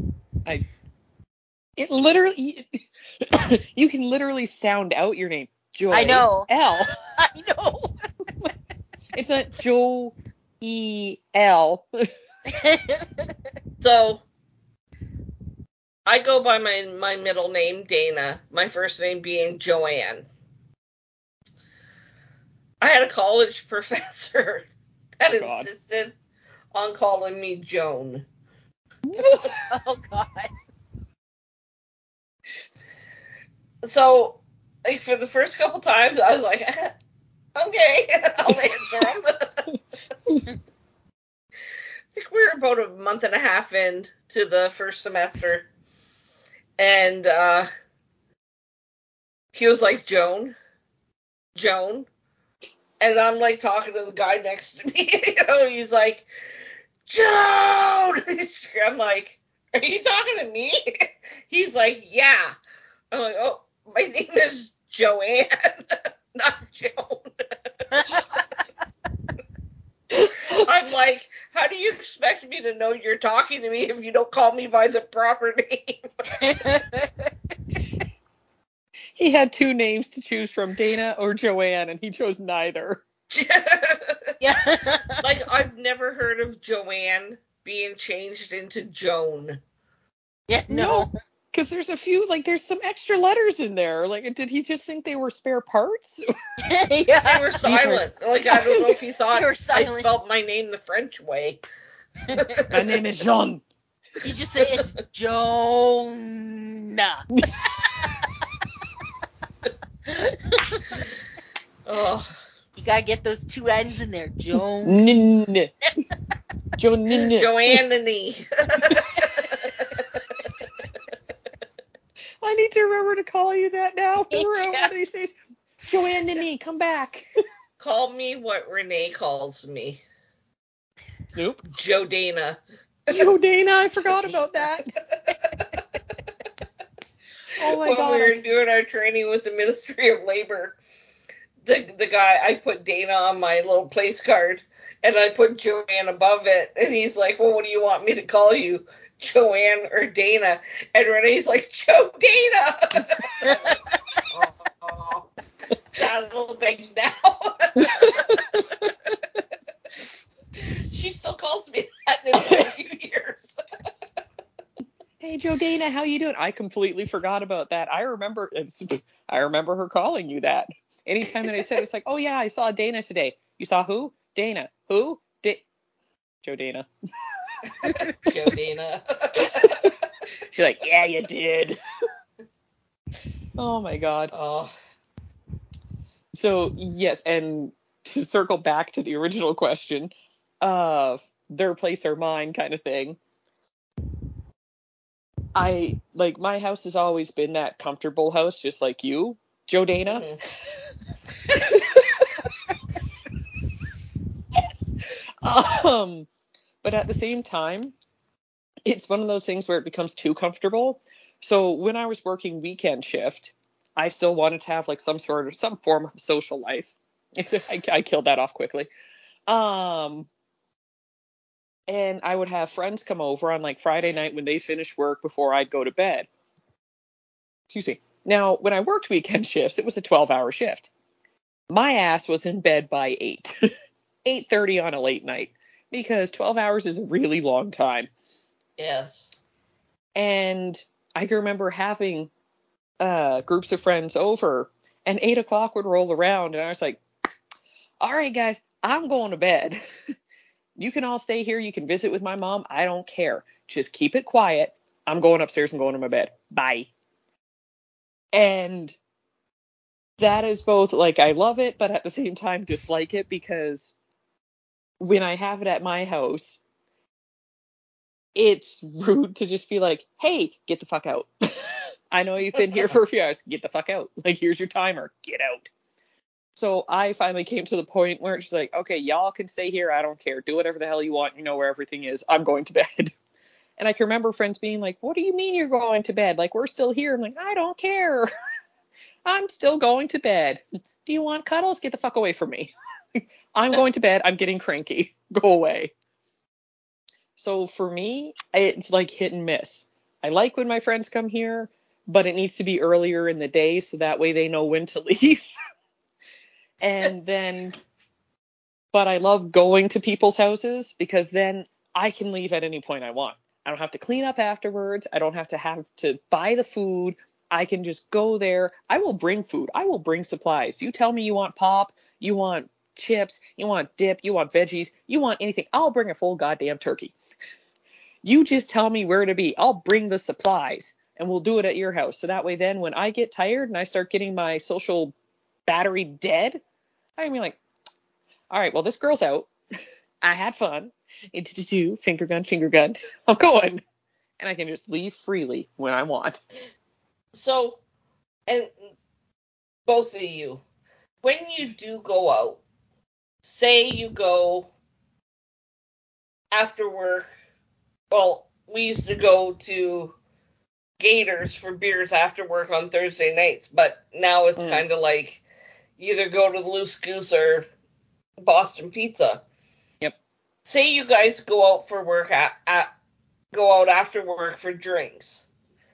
It literally, you can literally sound out your name. Joy. I know. L. I know. It's not Joe-E-L. So, I go by my middle name, Dana, my first name being Joanne. I had a college professor that insisted on calling me Joan. Oh, God. So, like, for the first couple times, I was like, okay, I'll answer them. I think we were about a month and a half in to the first semester, and he was like, Joan, and I'm like talking to the guy next to me, he's like, Joan! I'm like, are you talking to me? He's like, yeah. I'm like, oh, my name is Joanne, not Joan. I'm like, how do you expect me to know you're talking to me if you don't call me by the proper name? He had two names to choose from, Dana or Joanne, and he chose neither. Yeah. Like, I've never heard of Joanne being changed into Joan. Yeah, no. Because there's a few, like, there's some extra letters in there. Like, did he just think they were spare parts? Yeah. They were silent. Like, I don't know if he thought I spelled my name the French way. My name is Jean. You just say it's Jonah. Oh. You gotta get those two N's in there. Joan. Joanne. I need to remember to call you that now. Yeah. One of these days. Joanne, come back. Call me what Renee calls me. Snoop. Joe Dana. Joe Dana, I forgot about that. Oh my God. When we were doing our training with the Ministry of Labor, the guy, I put Dana on my little place card, and I put Joanne above it, and he's like, well, what do you want me to call you? Joanne or Dana, and Renee's like, Joe Dana. Oh, that little thing now. She still calls me that in a few years. Hey, Joe Dana, how you doing? I completely forgot about that. I remember her calling you that. Anytime that I said, it's like, oh yeah, I saw Dana today. You saw who? Dana. Who? Joe Dana. Joe Dana. She's like, yeah, you did. Oh my God. Oh. So yes, and to circle back to the original question, their place or mine kind of thing. My house has always been that comfortable house, just like you, Joe Dana. Mm-hmm. But at the same time, it's one of those things where it becomes too comfortable. So when I was working weekend shift, I still wanted to have like some form of social life. I killed that off quickly. And I would have friends come over on like Friday night when they finish work before I'd go to bed. Excuse me. Now, when I worked weekend shifts, it was a 12-hour shift. My ass was in bed by 8. 8:30 on a late night, because 12 hours is a really long time. Yes. And I can remember having groups of friends over, and 8 o'clock would roll around, and I was like, all right, guys, I'm going to bed. You can all stay here. You can visit with my mom. I don't care. Just keep it quiet. I'm going upstairs and going to my bed. Bye. And that is both, like, I love it, but at the same time dislike it, because when I have it at my house, it's rude to just be like, hey, get the fuck out. I know you've been here for a few hours. Get the fuck out. Like, here's your timer. Get out. So I finally came to the point where it's like, okay, y'all can stay here. I don't care. Do whatever the hell you want. You know where everything is. I'm going to bed. And I can remember friends being like, what do you mean you're going to bed? Like, we're still here. I'm like, I don't care. I'm still going to bed. Do you want cuddles? Get the fuck away from me. I'm going to bed. I'm getting cranky. Go away. So for me, it's like hit and miss. I like when my friends come here, but it needs to be earlier in the day so that way they know when to leave. And then, but I love going to people's houses, because then I can leave at any point I want. I don't have to clean up afterwards. I don't have to buy the food. I can just go there. I will bring food. I will bring supplies. You tell me you want pop, you want chips, you want dip, you want veggies, you want anything. I'll bring a full goddamn turkey. You just tell me where to be. I'll bring the supplies, and we'll do it at your house. So that way then when I get tired and I start getting my social battery dead, I can be like, all right, well, this girl's out. I had fun. Finger gun. I'm going. And I can just leave freely when I want. So, and both of you, when you do go out, say you go after work, well, we used to go to Gators for beers after work on Thursday nights, but now it's kind of like you either go to the Loose Goose or Boston Pizza. Yep. Say you guys go out for work go out after work for drinks.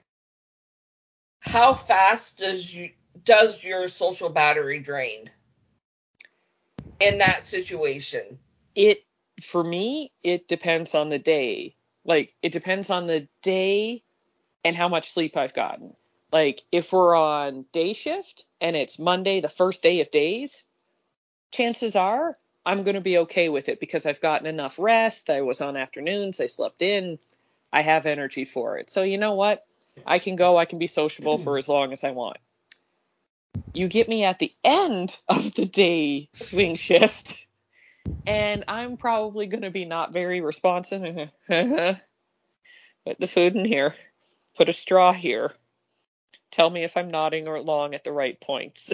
How fast does your social battery drain in that situation? For me, it depends on the day. Like, it depends on the day and how much sleep I've gotten. Like, if we're on day shift and it's Monday, the first day of days, chances are I'm going to be okay with it, because I've gotten enough rest. I was on afternoons. I slept in. I have energy for it. So you know what? I can go. I can be sociable for as long as I want. You get me at the end of the day swing shift, and I'm probably going to be not very responsive. Put the food in here. Put a straw here. Tell me if I'm nodding along at the right points.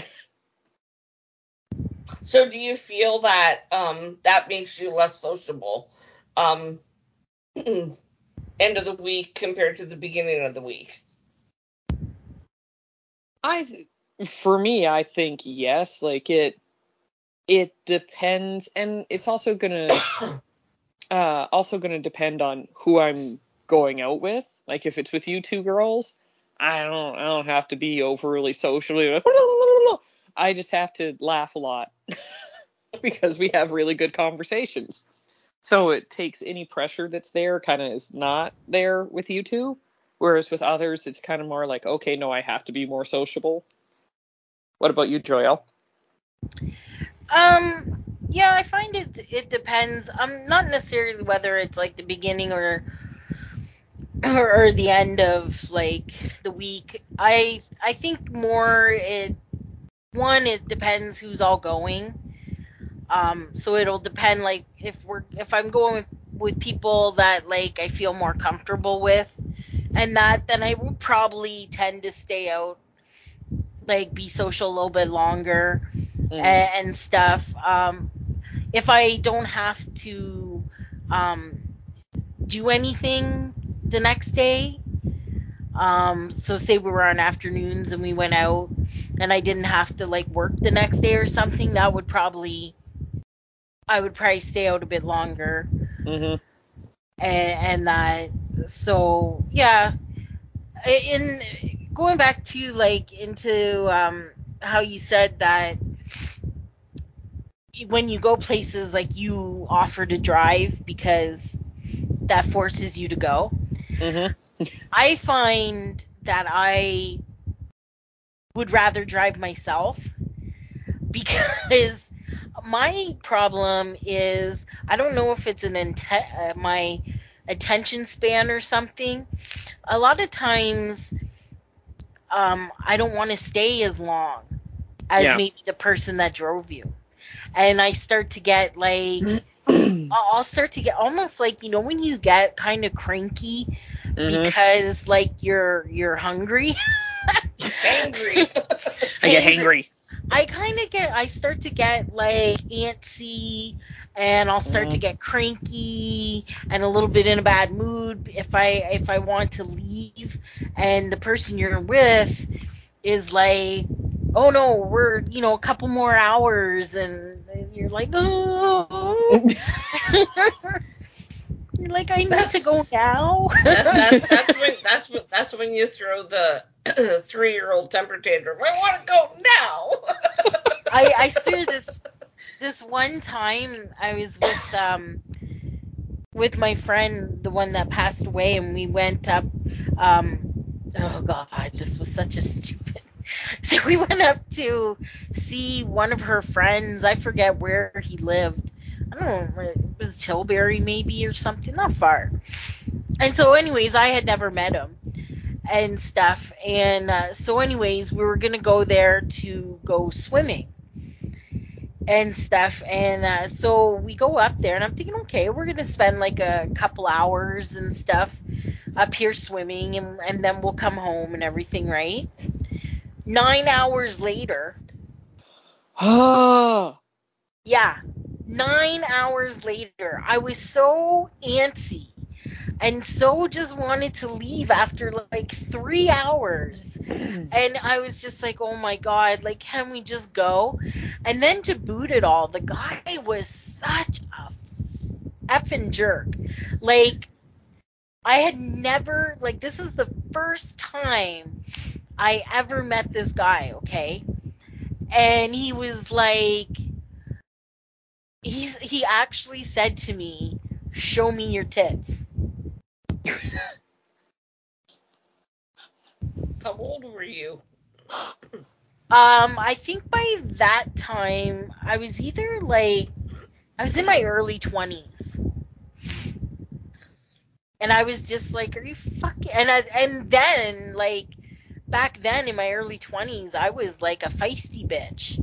So do you feel that that makes you less sociable end of the week compared to the beginning of the week? For me, I think yes. Like, it depends, and it's also gonna depend on who I'm going out with. Like if it's with you two girls, I don't have to be overly socially. I just have to laugh a lot because we have really good conversations. So it takes any pressure that's there kind of is not there with you two. Whereas with others, it's kind of more like, okay, no, I have to be more sociable. What about you, Joelle? Yeah, I find it depends. Not necessarily whether it's like the beginning or the end of like the week. I think more it depends who's all going. So it'll depend like if I'm going with people that like I feel more comfortable with and that, then I will probably tend to stay out, like be social a little bit longer and stuff. If I don't have to do anything the next day, so say we were on afternoons and we went out and I didn't have to like work the next day or something, I would probably stay out a bit longer. And that, so yeah. In going back to like into how you said that when you go places, like you offer to drive because that forces you to go. I find that I would rather drive myself because my problem is, I don't know if it's my attention span or something. A lot of times I don't want to stay as long as maybe the person that drove you. And I start to get like, I'll start to get almost like, you know, when you get kind of cranky because like you're hungry. Angry. I get hangry. I start to get like antsy, and I'll start to get cranky and a little bit in a bad mood if I want to leave, and the person you're with is like, oh no, we're, you know, a couple more hours, and you're like, oh. You're like, I need to go now. That's when you throw the 3-year-old temper tantrum. I want to go now. I swear this one time I was with my friend, the one that passed away, and we went up. Oh God, this was such a stupid. So we went up to see one of her friends. I forget where he lived. I don't know. It was Tilbury maybe or something, not far. And so, anyways, I had never met him and stuff. And so, anyways, we were gonna go there to go swimming and stuff. And so we go up there, and I'm thinking, okay, we're gonna spend like a couple hours and stuff up here swimming, and then we'll come home and everything, right? 9 hours later. Yeah, 9 hours later, I was so antsy and so just wanted to leave after like 3 hours. And I was just like, oh my God, like, can we just go? And then to boot it all, the guy was such a effing jerk. Like, I had never, like, this is the first time I ever met this guy, okay? And he was like, he actually said to me, show me your tits. How old were you? I think by that time I was either like, I was in my early 20s. And I was just like, are you fucking, and then like back then in my early 20s I was like a feisty bitch.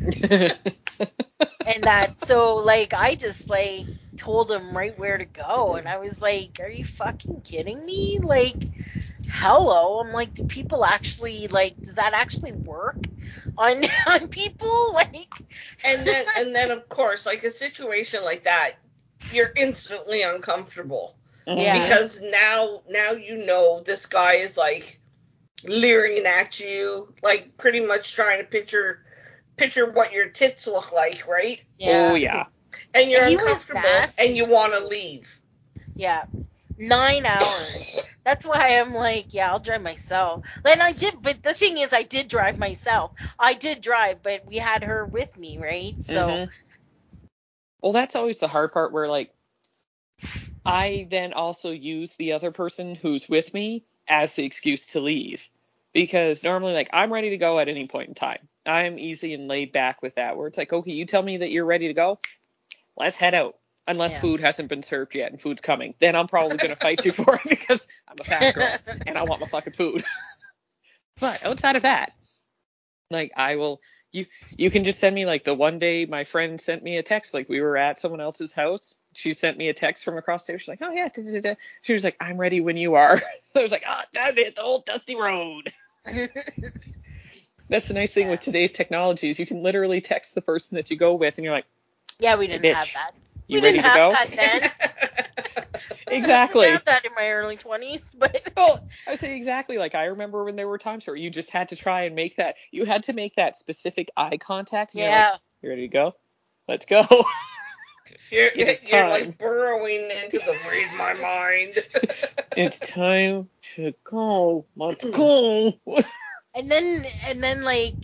And that, so like I just like told him right where to go, and I was like, are you fucking kidding me? Like, hello. I'm like, do people actually, like, does that actually work on people? Like, and then of course, like a situation like that, you're instantly uncomfortable. Yeah. Because now you know this guy is like leering at you, like pretty much trying to picture what your tits look like, right? Yeah. Oh yeah. And you're And he was uncomfortable nasty, and you want to too. leave. Yeah. 9 hours. That's why I'm like, yeah, I'll drive myself. And I did, but the thing is, I did drive myself. I did drive, but we had her with me, right? So, Well, that's always the hard part where, like, I then also use the other person who's with me as the excuse to leave. Because normally, like, I'm ready to go at any point in time. I'm easy and laid back with that, where it's like, okay, you tell me that you're ready to go, let's head out. Unless food hasn't been served yet and food's coming. Then I'm probably going to fight you for it because I'm a fat girl and I want my fucking food. But outside of that, like, I will, you can just send me, like, the one day my friend sent me a text, like, we were at someone else's house. She sent me a text from across there. She's like, oh yeah, da, da, da. She was like, I'm ready when you are. I was like, oh, damn it, the old dusty road. That's the nice thing with today's technology is you can literally text the person that you go with and you're like, yeah, we didn't hey, have that. You we ready didn't to go? Have that then. Exactly. I had that in my early 20s, but well, I would say exactly. Like, I remember when there were times where you just had to try and make that. You had to make that specific eye contact. And you're like, you ready to go? Let's go. You're like burrowing into the read my mind. It's time to go. Let's go. And then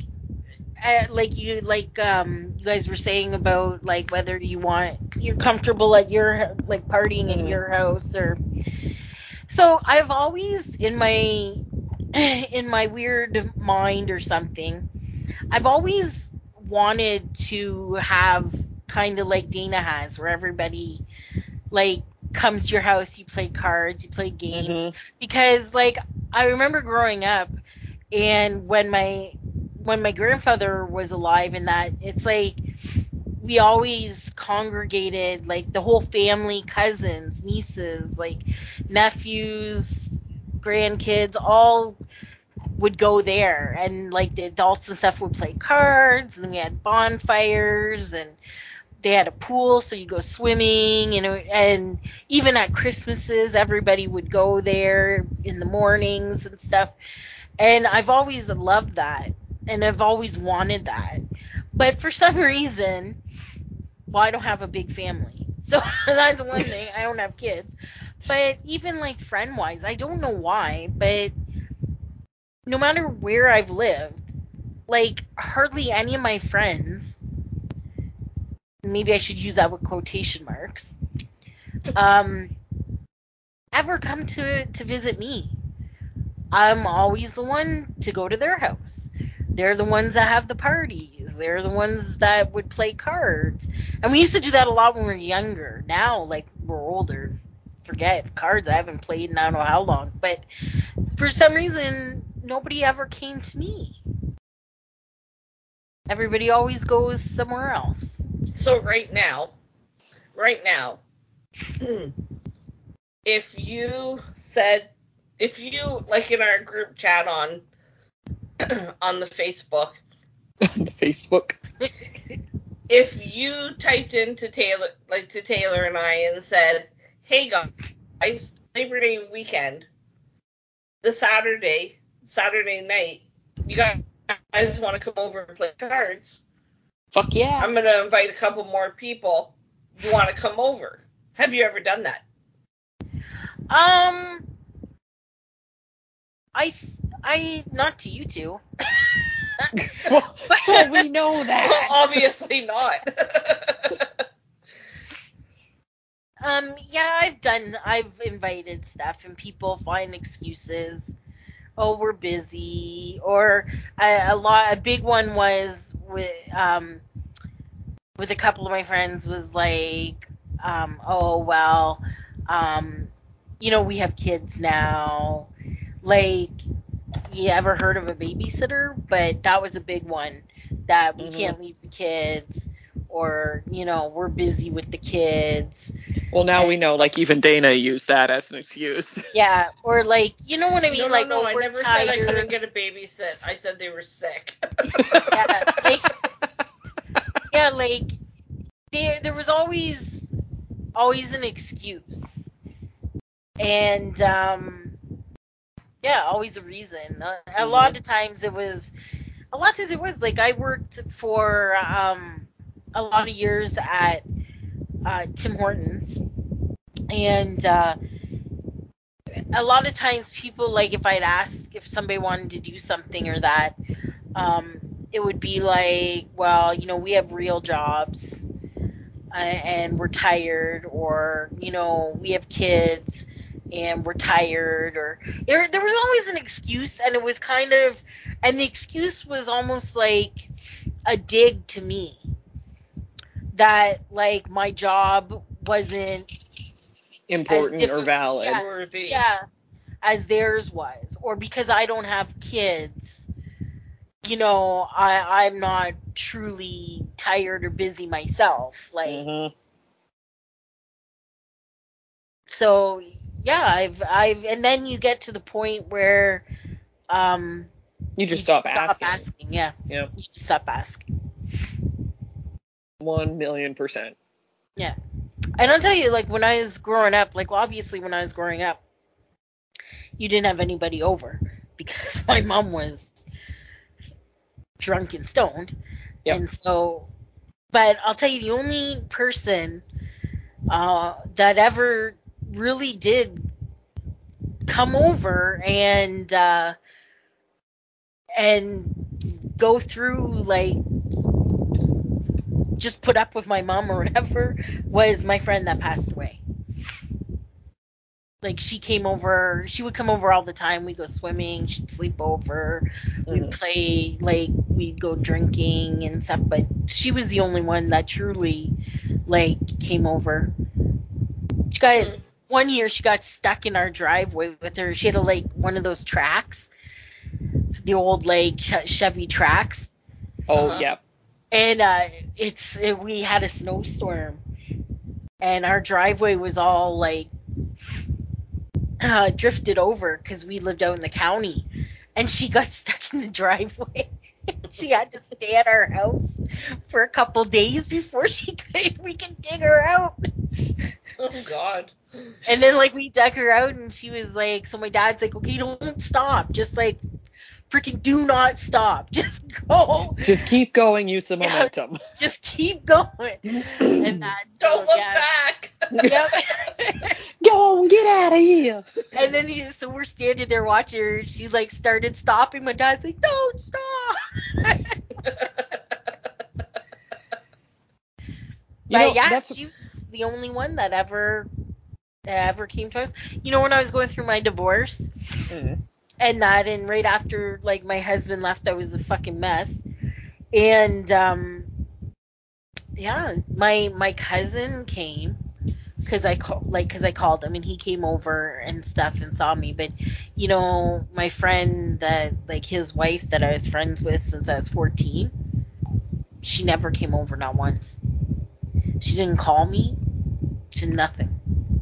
you guys were saying about, like, whether you're comfortable at your, like, partying at your house, or so I've always in my weird mind or something, I've always wanted to have kind of like Dana has, where everybody, like, comes to your house, you play cards, you play games, because, like, I remember growing up, and when my grandfather was alive, and that, it's like we always congregated, like, the whole family, cousins, nieces, like, nephews, grandkids, all would go there, and, like, the adults and stuff would play cards, and then we had bonfires, and they had a pool, so you'd go swimming, and even at Christmases, everybody would go there in the mornings and stuff. And I've always loved that, and I've always wanted that. But for some reason, well, I don't have a big family. So that's one thing. I don't have kids. But even, like, friend-wise, I don't know why, but no matter where I've lived, like, hardly any of my friends, maybe I should use that with quotation marks, ever come to visit me. I'm always the one to go to their house. They're the ones that have the parties. They're the ones that would play cards. And we used to do that a lot when we were younger. Now, like, we're older. Forget cards. I haven't played in I don't know how long. But for some reason, nobody ever came to me. Everybody always goes somewhere else. So right now, if you like in our group chat on the Facebook, if you typed into Taylor and I and said, "Hey guys, Labor Day weekend, the Saturday night, you guys want to come over and play cards?" Fuck yeah. I'm going to invite a couple more people. You want to come over? Have you ever done that? I not to you two. well, we know that. Well, obviously not. Yeah, I've invited stuff, and people find excuses. Oh, we're busy, or a big one was with a couple of my friends was like, oh well, we have kids now. Like, you ever heard of a babysitter? But that was a big one, that we can't leave the kids, or, we're busy with the kids. Well, now we know, like, even Dana used that as an excuse. Yeah, or, like, you know what I mean? No, I we're never tired. said I couldn't get a babysit. I said they were sick. There was always an excuse. And, always a reason. A lot of times it was, like, I worked for a lot of years at Tim Hortons, and a lot of times people, like, if I'd ask if somebody wanted to do something or that, it would be like, well, we have real jobs, and we're tired, or, we have kids and we're tired, or there was always an excuse, and it was and the excuse was almost like a dig to me, that, like, my job wasn't important or valid. Yeah, as theirs was, or because I don't have kids, I'm not truly tired or busy myself. Like, so yeah, I've, and then you get to the point where, you just stop asking. Yeah. Yeah. You just stop asking. 1,000,000%. Yeah. And I'll tell you, like, when I was growing up, like, well, obviously when I was growing up, you didn't have anybody over because my mom was drunk and stoned. Yep. And so, but I'll tell you, the only person that ever really did come over and go through, like, just put up with my mom or whatever, was my friend that passed away. Like, she would come over all the time. We'd go swimming, she'd sleep over, we'd play, like, we'd go drinking and stuff, but she was the only one that truly, like, came over. She got, one year she got stuck in our driveway with her. She had one of those tracks, the old, like, Chevy tracks. Oh, yeah. And we had a snowstorm, and our driveway was all, like, drifted over because we lived out in the county, and she got stuck in the driveway. She had to stay at our house for a couple days before we could dig her out. Oh, God. And then, like, we dug her out, and she was like, so my dad's like, okay, don't stop, just, like, freaking do not stop, just go, just keep going, use the momentum, just keep going. And that, don't look back. Yep. Go, get out of here. And then so we're standing there watching her. She, like, started stopping. My dad's like, don't stop. She was the only one that ever came to us. When I was going through my divorce, and right after, like, my husband left, I was a fucking mess. And my cousin came. Because I called him, and he came over and stuff and saw me. But, my friend that, like, his wife that I was friends with since I was 14, she never came over, not once. She didn't call me. She did nothing.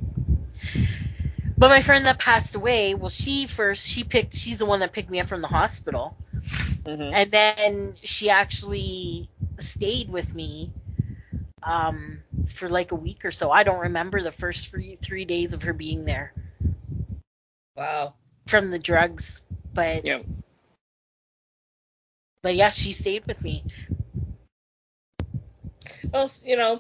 But my friend that passed away, well, she's the one that picked me up from the hospital. And then she actually stayed with me for like a week or so. I don't remember the first 3 days of her being there. Wow. From the drugs, but yeah. But yeah, she stayed with me. Well,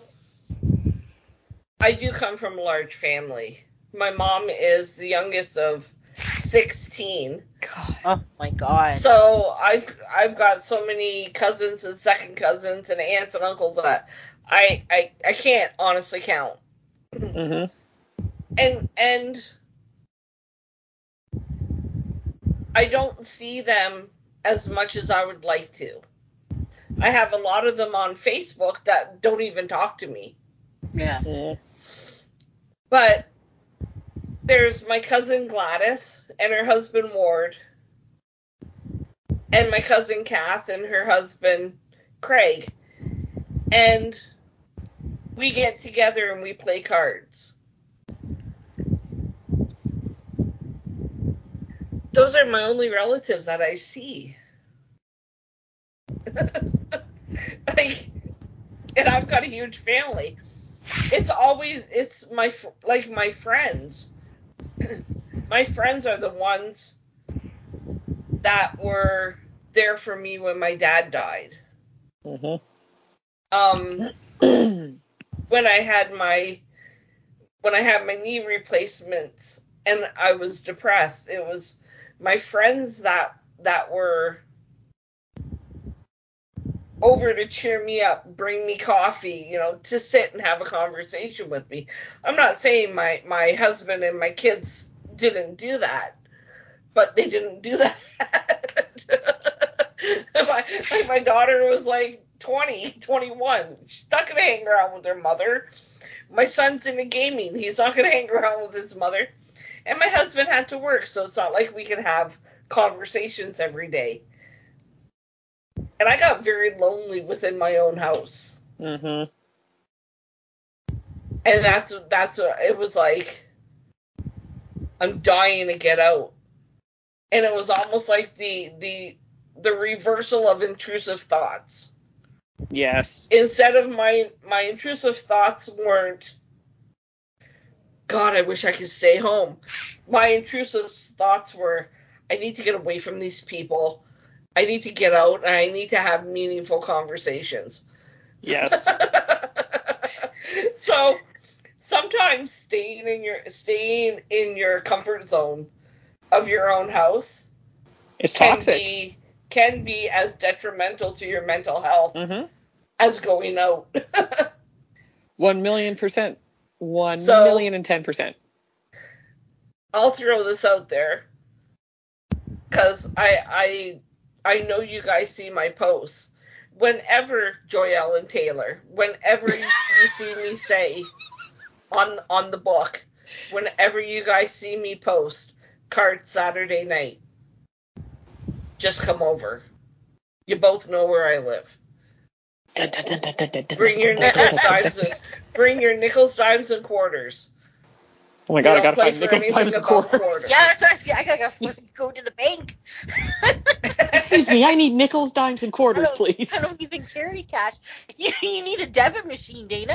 I do come from a large family. My mom is the youngest of 16. God. Oh my God. So I've got so many cousins and second cousins and aunts and uncles that I can't honestly count. And I don't see them as much as I would like to. I have a lot of them on Facebook that don't even talk to me. Yeah. But there's my cousin Gladys and her husband Ward, and my cousin Kath and her husband Craig. And we get together and we play cards. Those are my only relatives that I see. And I've got a huge family. It's my friends. My friends are the ones that were there for me when my dad died. When I had my knee replacements, and I was depressed. It was my friends that were over to cheer me up, bring me coffee, to sit and have a conversation with me. I'm not saying my husband and my kids didn't do that, but they didn't do that. my daughter was like 20, 21. She's not going to hang around with her mother. My son's into gaming. He's not going to hang around with his mother. And my husband had to work, so it's not like we could have conversations every day. And I got very lonely within my own house. Mm-hmm. And that's what it was like. I'm dying to get out. And it was almost like the reversal of intrusive thoughts. Yes. Instead of my intrusive thoughts weren't, God, I wish I could stay home. My intrusive thoughts were, I need to get away from these people. I need to get out, and I need to have meaningful conversations. Yes. So sometimes staying in your comfort zone of your own house It's toxic. Can be as detrimental to your mental health as going out. 1,000,000%. 1,010,000%. I'll throw this out there because I know you guys see my posts. Whenever Joelle and Taylor, whenever you see me say on the book, whenever you guys see me post card Saturday night, just come over. You both know where I live. Bring your nickels, dimes, and quarters. Oh my God, I gotta find nickels, dimes, and quarters. Yeah, that's what I was. I gotta go to the bank. Excuse me, I need nickels, dimes, and quarters, please. I don't even carry cash. You need a debit machine, Dana.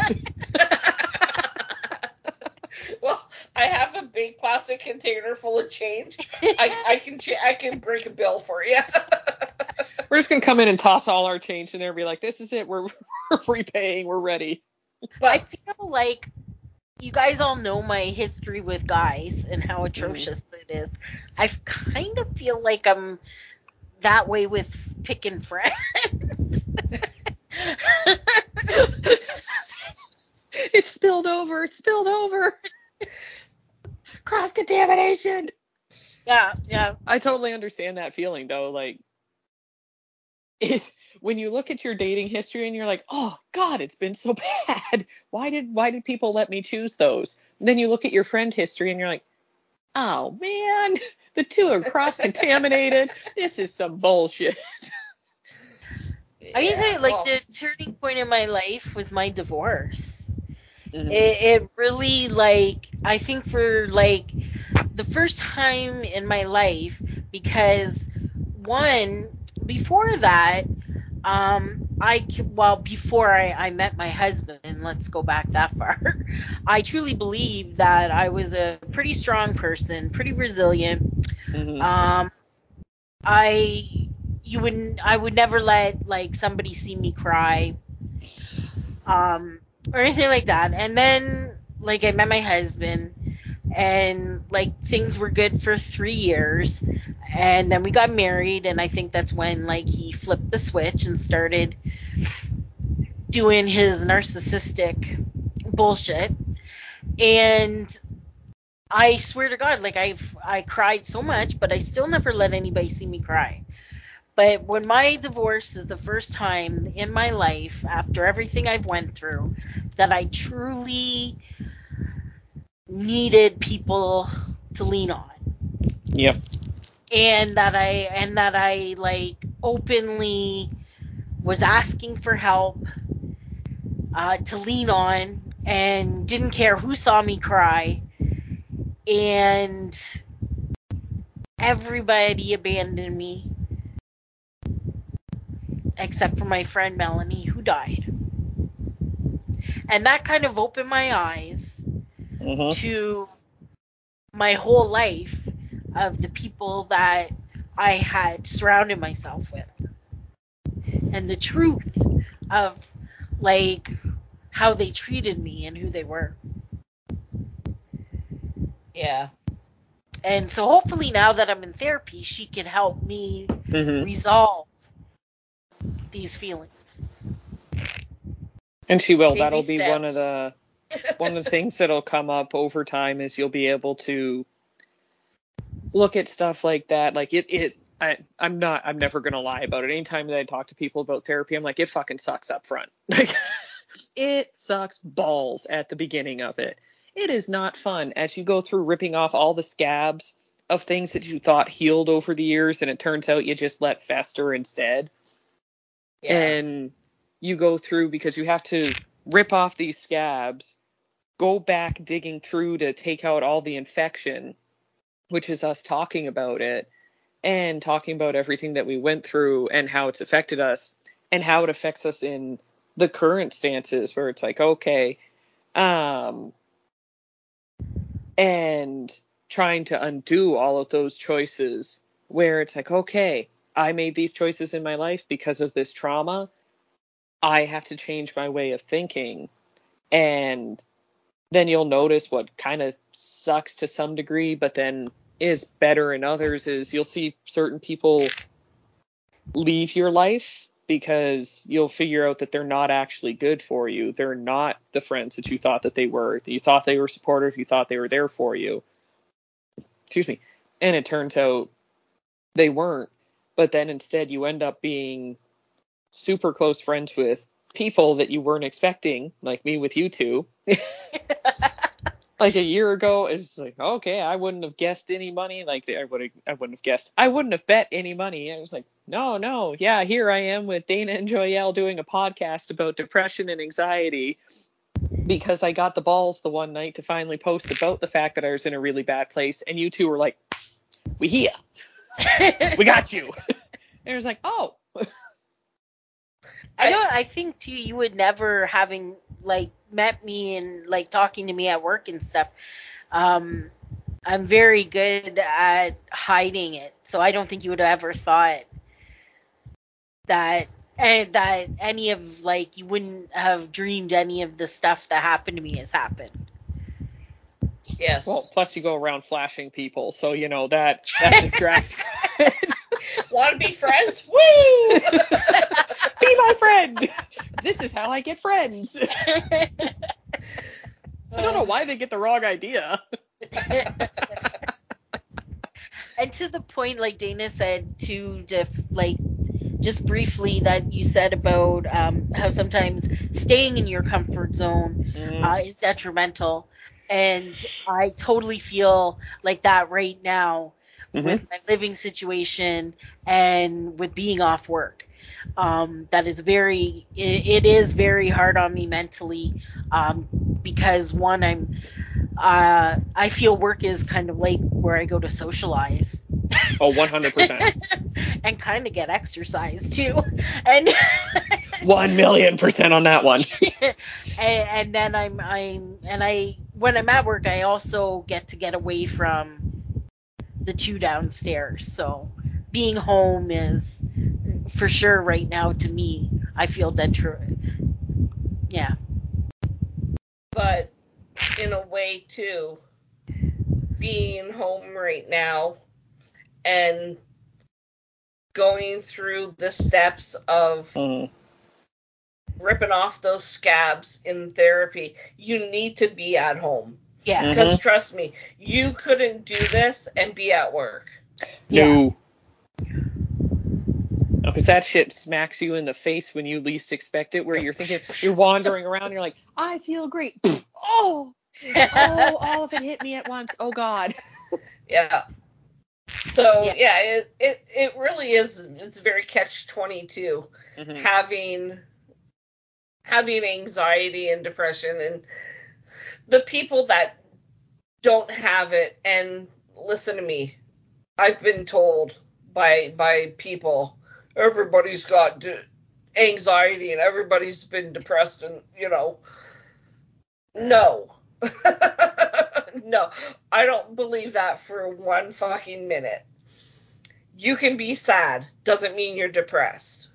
Well, I have a big plastic container full of change. I can break a bill for you. We're just gonna come in and toss all our change in there and be like, "This is it. We're repaying. We're ready." But I feel like you guys all know my history with guys and how atrocious it is. I kind of feel like I'm that way with picking friends. It's spilled over. Cross-contamination. Yeah. I totally understand that feeling, though. Like, when you look at your dating history and you're like, oh God, it's been so bad. Why did people let me choose those? And then you look at your friend history and you're like, oh man, the two are cross-contaminated. This is some bullshit. I can tell you, the turning point in my life was my divorce. It really, I think for, the first time in my life, because, one, before that, before I met my husband, and let's go back that far, I truly believe that I was a pretty strong person, pretty resilient. I would never let somebody see me cry, or anything like that. And then I met my husband, and things were good for 3 years, and then we got married, and I think that's when he flipped the switch and started doing his narcissistic bullshit. And I swear to God, I cried so much, but I still never let anybody see me cry. But when my divorce is the first time in my life, after everything I've went through, that I truly needed people to lean on. Yep. And that I openly was asking for help, to lean on, and didn't care who saw me cry. And everybody abandoned me except for my friend Melanie, who died. And that kind of opened my eyes to my whole life of the people that I had surrounded myself with. And the truth of how they treated me and who they were. Yeah. And so hopefully now that I'm in therapy, she can help me resolve these feelings. And she will. Baby That'll be steps. one of the things that'll come up over time is you'll be able to look at stuff like that. Like I'm never going to lie about it. Anytime that I talk to people about therapy, I'm like, it fucking sucks up front. Like, it sucks balls at the beginning of it. It is not fun as you go through ripping off all the scabs of things that you thought healed over the years, and it turns out you just let fester instead. Yeah. And you go through because you have to rip off these scabs, go back digging through to take out all the infection, which is us talking about it and talking about everything that we went through and how it's affected us and how it affects us in the current stances where it's like, okay, and trying to undo all of those choices where it's like, okay, I made these choices in my life because of this trauma. I have to change my way of thinking. And then you'll notice what kind of sucks to some degree, but then is better in others is you'll see certain people leave your life because you'll figure out that they're not actually good for you. They're not the friends that you thought that they were. You thought they were supportive. You thought they were there for you. Excuse me. And it turns out they weren't. But then instead you end up being super close friends with people that you weren't expecting, like me with you two. Like a year ago, it's like, okay, I wouldn't have guessed any money. Like I wouldn't have bet any money. I was like, no, yeah, here I am with Dana and Joyelle doing a podcast about depression and anxiety because I got the balls the one night to finally post about the fact that I was in a really bad place, and you two were like, we here, we got you. And it was like, oh. I think too, you would never, having like met me and like talking to me at work and stuff, I'm very good at hiding it. So I don't think you would have ever thought that any of, like, you wouldn't have dreamed any of the stuff that happened to me has happened. Yes. Well, plus you go around flashing people, so you know that distracts. Want to be friends? Woo! Be my friend. This is how I get friends. I don't know why they get the wrong idea. And to the point, like Dana said, like just briefly that you said about how sometimes staying in your comfort zone is detrimental. And I totally feel like that right now with my living situation and with being off work. That is it is very hard on me mentally, because one, I feel work is kind of like where I go to socialize. Oh, 100%. And kind of get exercise too. And 1,000,000% on that one. and then when I'm at work, I also get away from the two downstairs. So being home is for sure right now to me, I feel yeah. But in a way too, being home right now and going through the steps of ripping off those scabs in therapy, you need to be at home. Yeah. Because trust me, you couldn't do this and be at work. No. Because that shit smacks you in the face when you least expect it, where you're thinking, you're wandering around, you're like, I feel great. Oh, all of it hit me at once. Oh, God. Yeah. So, yeah, it really is, it's very catch-22, having anxiety and depression, and the people that don't have it, and listen to me, I've been told by people, everybody's got anxiety and everybody's been depressed, and no. No, I don't believe that for one fucking minute. You can be sad, doesn't mean you're depressed.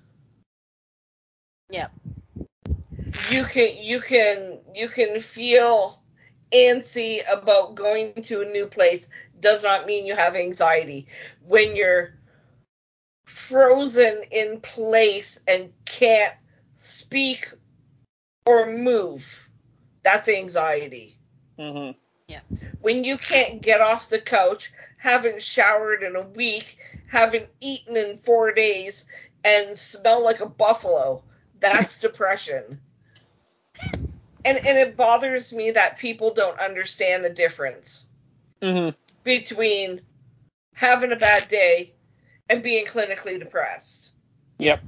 Yeah. You can feel antsy about going to a new place does not mean you have anxiety. When you're frozen in place and can't speak or move, that's anxiety. Mm-hmm. Yeah. When you can't get off the couch, haven't showered in a week, haven't eaten in 4 days, and smell like a buffalo, that's depression. And it bothers me that people don't understand the difference between having a bad day and being clinically depressed. Yep.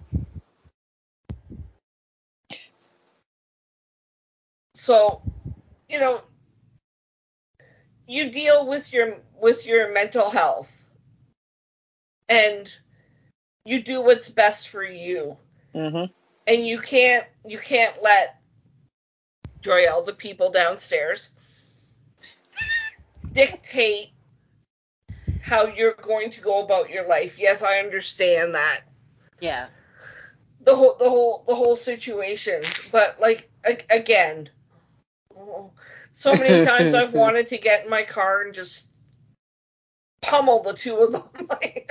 So, you know, you deal with your mental health, and you do what's best for you. Mm-hmm. And you can't let Joyelle, the people downstairs, dictate how you're going to go about your life. Yes, I understand that. Yeah. The whole situation, but like again, so many times I've wanted to get in my car and just pummel the two of them.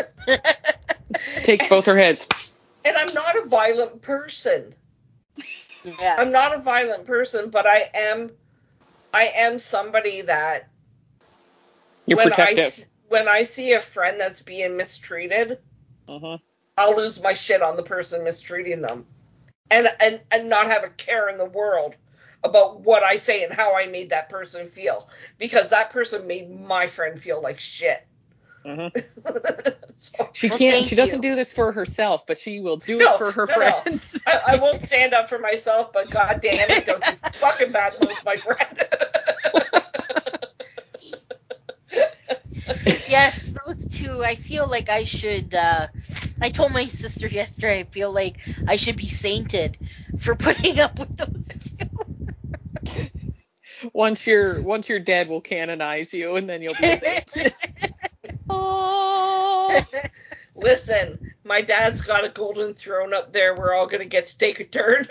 Take both her heads. And I'm not a violent person. Yeah. I'm not a violent person, but I am somebody that You're protective. When I see a friend that's being mistreated, I'll lose my shit on the person mistreating them, and not have a care in the world about what I say and how I made that person feel, because that person made my friend feel like shit. So, she doesn't do this for herself, but she will do it for her friends. No. I won't stand up for myself, but god damn it, don't you fucking badmouth my friend. Yes, those two. I feel like I should. I told my sister yesterday. I feel like I should be sainted for putting up with those two. Once you're dead, we'll canonize you, and then you'll be a saint. Oh. Listen, my dad's got a golden throne up there. We're all gonna get to take a turn.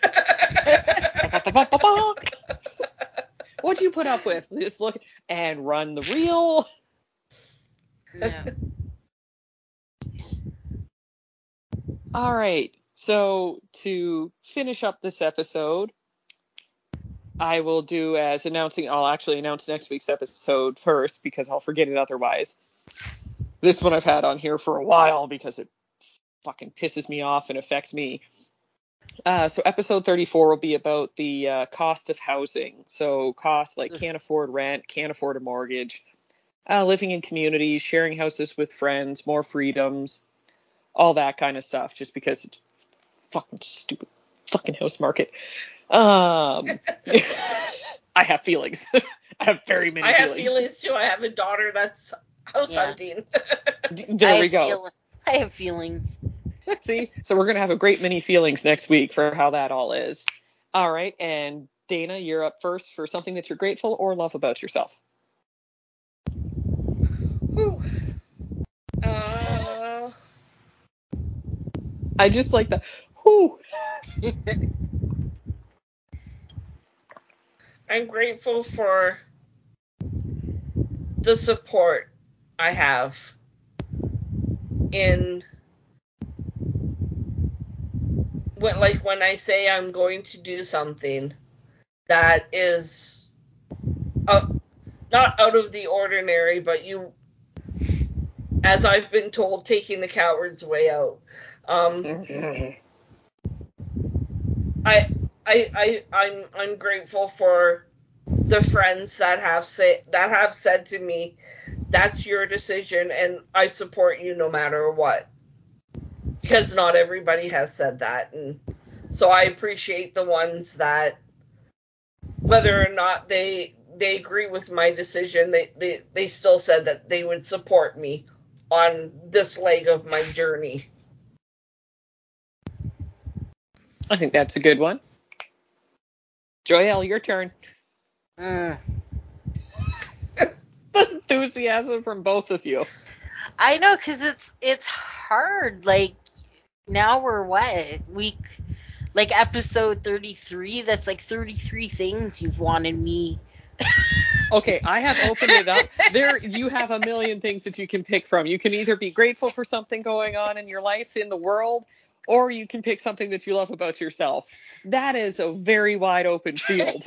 What'd you put up with? Just look and run the reel. Yeah. All right. So to finish up this episode, I will do as announcing. I'll actually announce next week's episode first because I'll forget it otherwise. This one I've had on here for a while because it fucking pisses me off and affects me. So episode 34 will be about the cost of housing. So cost like can't afford rent, can't afford a mortgage, living in communities, sharing houses with friends, more freedoms, all that kind of stuff. Just because it's fucking stupid fucking house market. I have feelings. I have very many feelings. I have feelings too. I have a daughter that's house hunting. There we go. I have feelings. See? So we're going to have a great many feelings next week for how that all is. All right. And Dana, you're up first for something that you're grateful or love about yourself. Whew. I just like the whoo. I'm grateful for the support I have in when I say I'm going to do something that is not out of the ordinary, but you, as I've been told, taking the coward's way out. I'm grateful for the friends that have said to me, that's your decision and I support you no matter what. Because not everybody has said that, and so I appreciate the ones that, whether or not they agree with my decision, they still said that they would support me on this leg of my journey. I think that's a good one. Joyelle, your turn. The enthusiasm from both of you. I know, because it's hard. Like, now we're like episode 33. That's like 33 things you've wanted me Okay, I have opened it up. There, you have a million things that you can pick from. You can either be grateful for something going on in your life, in the world, or you can pick something that you love about yourself. That is a very wide open field.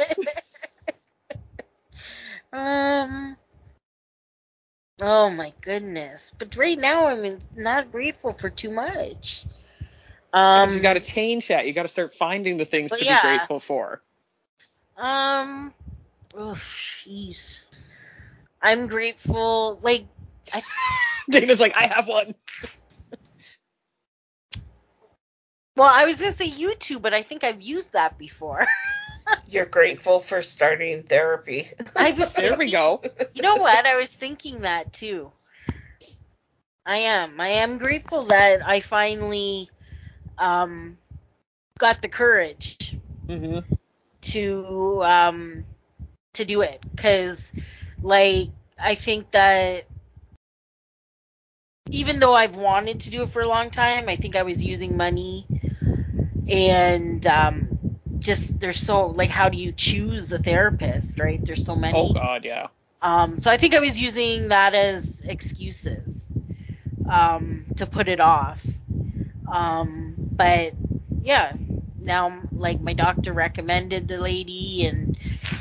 Oh my goodness. But right now I'm not grateful for too much. Because you got to change that. You got to start finding the things to be grateful for. Oh, jeez. I'm grateful. Like, Dana's like, I have one. Well, I was gonna say YouTube, but I think I've used that before. You're grateful for starting therapy. There we go. You know what? I was thinking that too. I am grateful that I finally got the courage to do it, because like I think that even though I've wanted to do it for a long time, I think I was using money and just there's so, like, how do you choose a therapist, right? There's so many. Oh God, yeah. So I think I was using that as excuses to put it off. But yeah, now, like, my doctor recommended the lady, and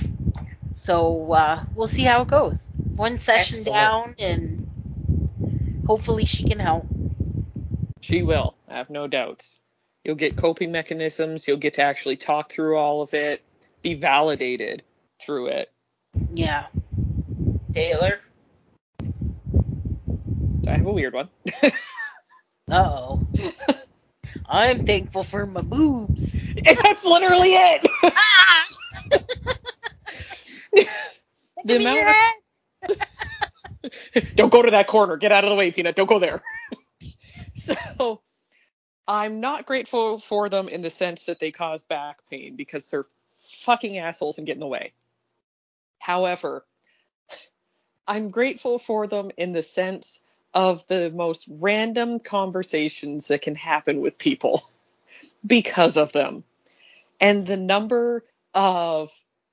so we'll see how it goes. One session Excellent. down, and hopefully she can help. She will. I have no doubts. You'll get coping mechanisms. You'll get to actually talk through all of it, be validated through it. Yeah. Taylor? So I have a weird one. Uh-oh. I'm thankful for my boobs. That's literally it. Ah! The amount of... Don't go to that corner. Get out of the way, Peanut. Don't go there. So I'm not grateful for them in the sense that they cause back pain, because they're fucking assholes and get in the way. However, I'm grateful for them in the sense of the most random conversations that can happen with people because of them. And the number of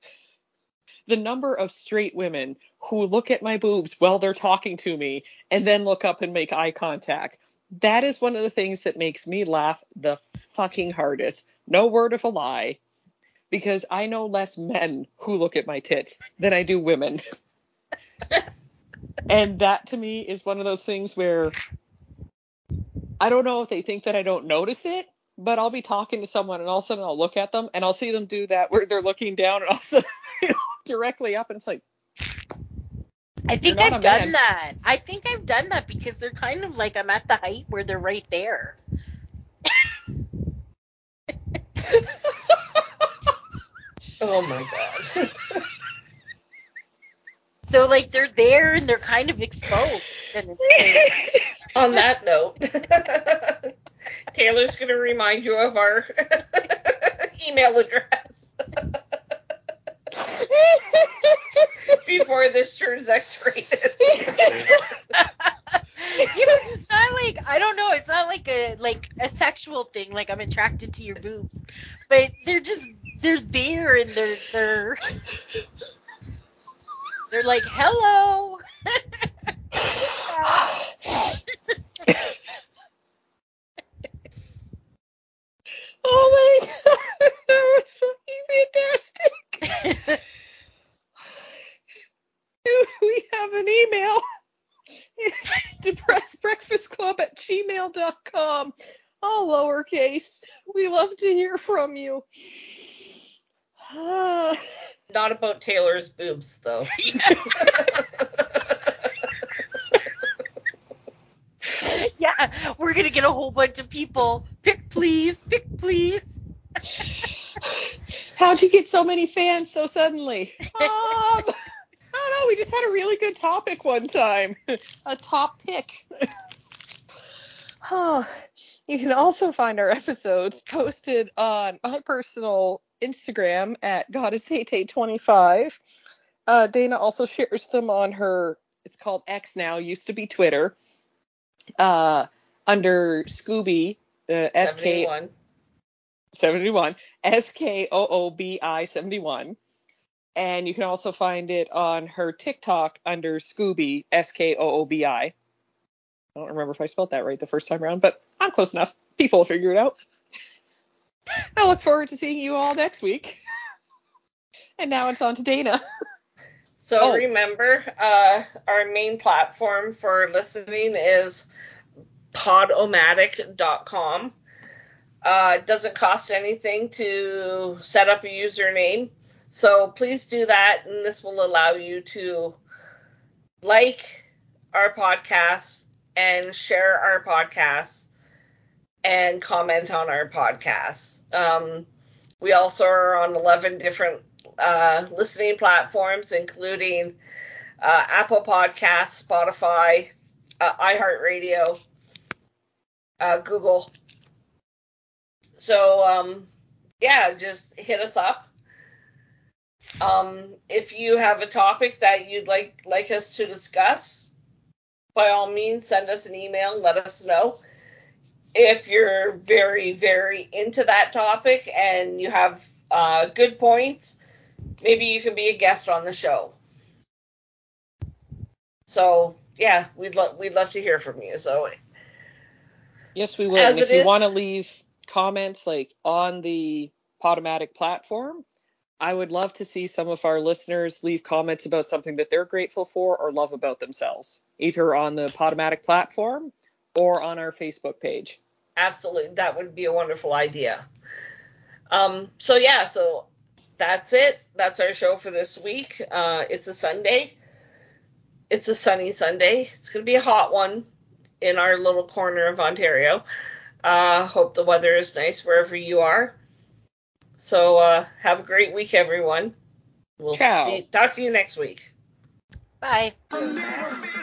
straight women who look at my boobs while they're talking to me and then look up and make eye contact. That is one of the things that makes me laugh the fucking hardest. No word of a lie. Because I know less men who look at my tits than I do women. And that to me is one of those things where I don't know if they think that I don't notice it, but I'll be talking to someone and all of a sudden I'll look at them and I'll see them do that where they're looking down and also directly up, and it's like, I think I've done that. I think I've done that because they're kind of like, I'm at the height where they're right there. Oh my God. So, like, they're there and they're kind of exposed. And it's like... On that note, Taylor's going to remind you of our email address before this turns X-rated. It's not like, I don't know, it's not like a sexual thing, like I'm attracted to your boobs, but they're there, and they're like, hello. oh my God, that was fucking fantastic. We have an email. depressedbreakfastclub@gmail.com. All lowercase. We love to hear from you. Not about Taylor's boobs, though. Yeah, we're gonna get a whole bunch of people. Pick please. How'd you get so many fans so suddenly? I don't know. We just had a really good topic one time. A top pick. You can also find our episodes posted on my personal Instagram at goddesstate25. Dana also shares them on her, it's called X now, used to be Twitter, under Scooby, SK71, SKOOBI71. And you can also find it on her TikTok under Scooby, Skoobi. I don't remember if I spelled that right the first time around, but I'm close enough. People will figure it out. I look forward to seeing you all next week. And now it's on to Dana. So remember, our main platform for listening is podomatic.com. It doesn't cost anything to set up a username. So please do that, and this will allow you to like our podcasts and share our podcasts and comment on our podcasts. We also are on 11 different listening platforms, including Apple Podcasts, Spotify, iHeartRadio, Google. So, just hit us up. If you have a topic that you'd like us to discuss, by all means, send us an email, let us know. If you're very, very into that topic and you have good points, maybe you can be a guest on the show. So, yeah, we'd love to hear from you. So, yes, we would. And if you want to leave comments like on the Podomatic platform, I would love to see some of our listeners leave comments about something that they're grateful for or love about themselves, either on the Podomatic platform or on our Facebook page. Absolutely. That would be a wonderful idea. So that's it. That's our show for this week. It's a Sunday. It's a sunny Sunday. It's going to be a hot one in our little corner of Ontario. Hope the weather is nice wherever you are. So have a great week, everyone. We'll talk to you next week. Bye.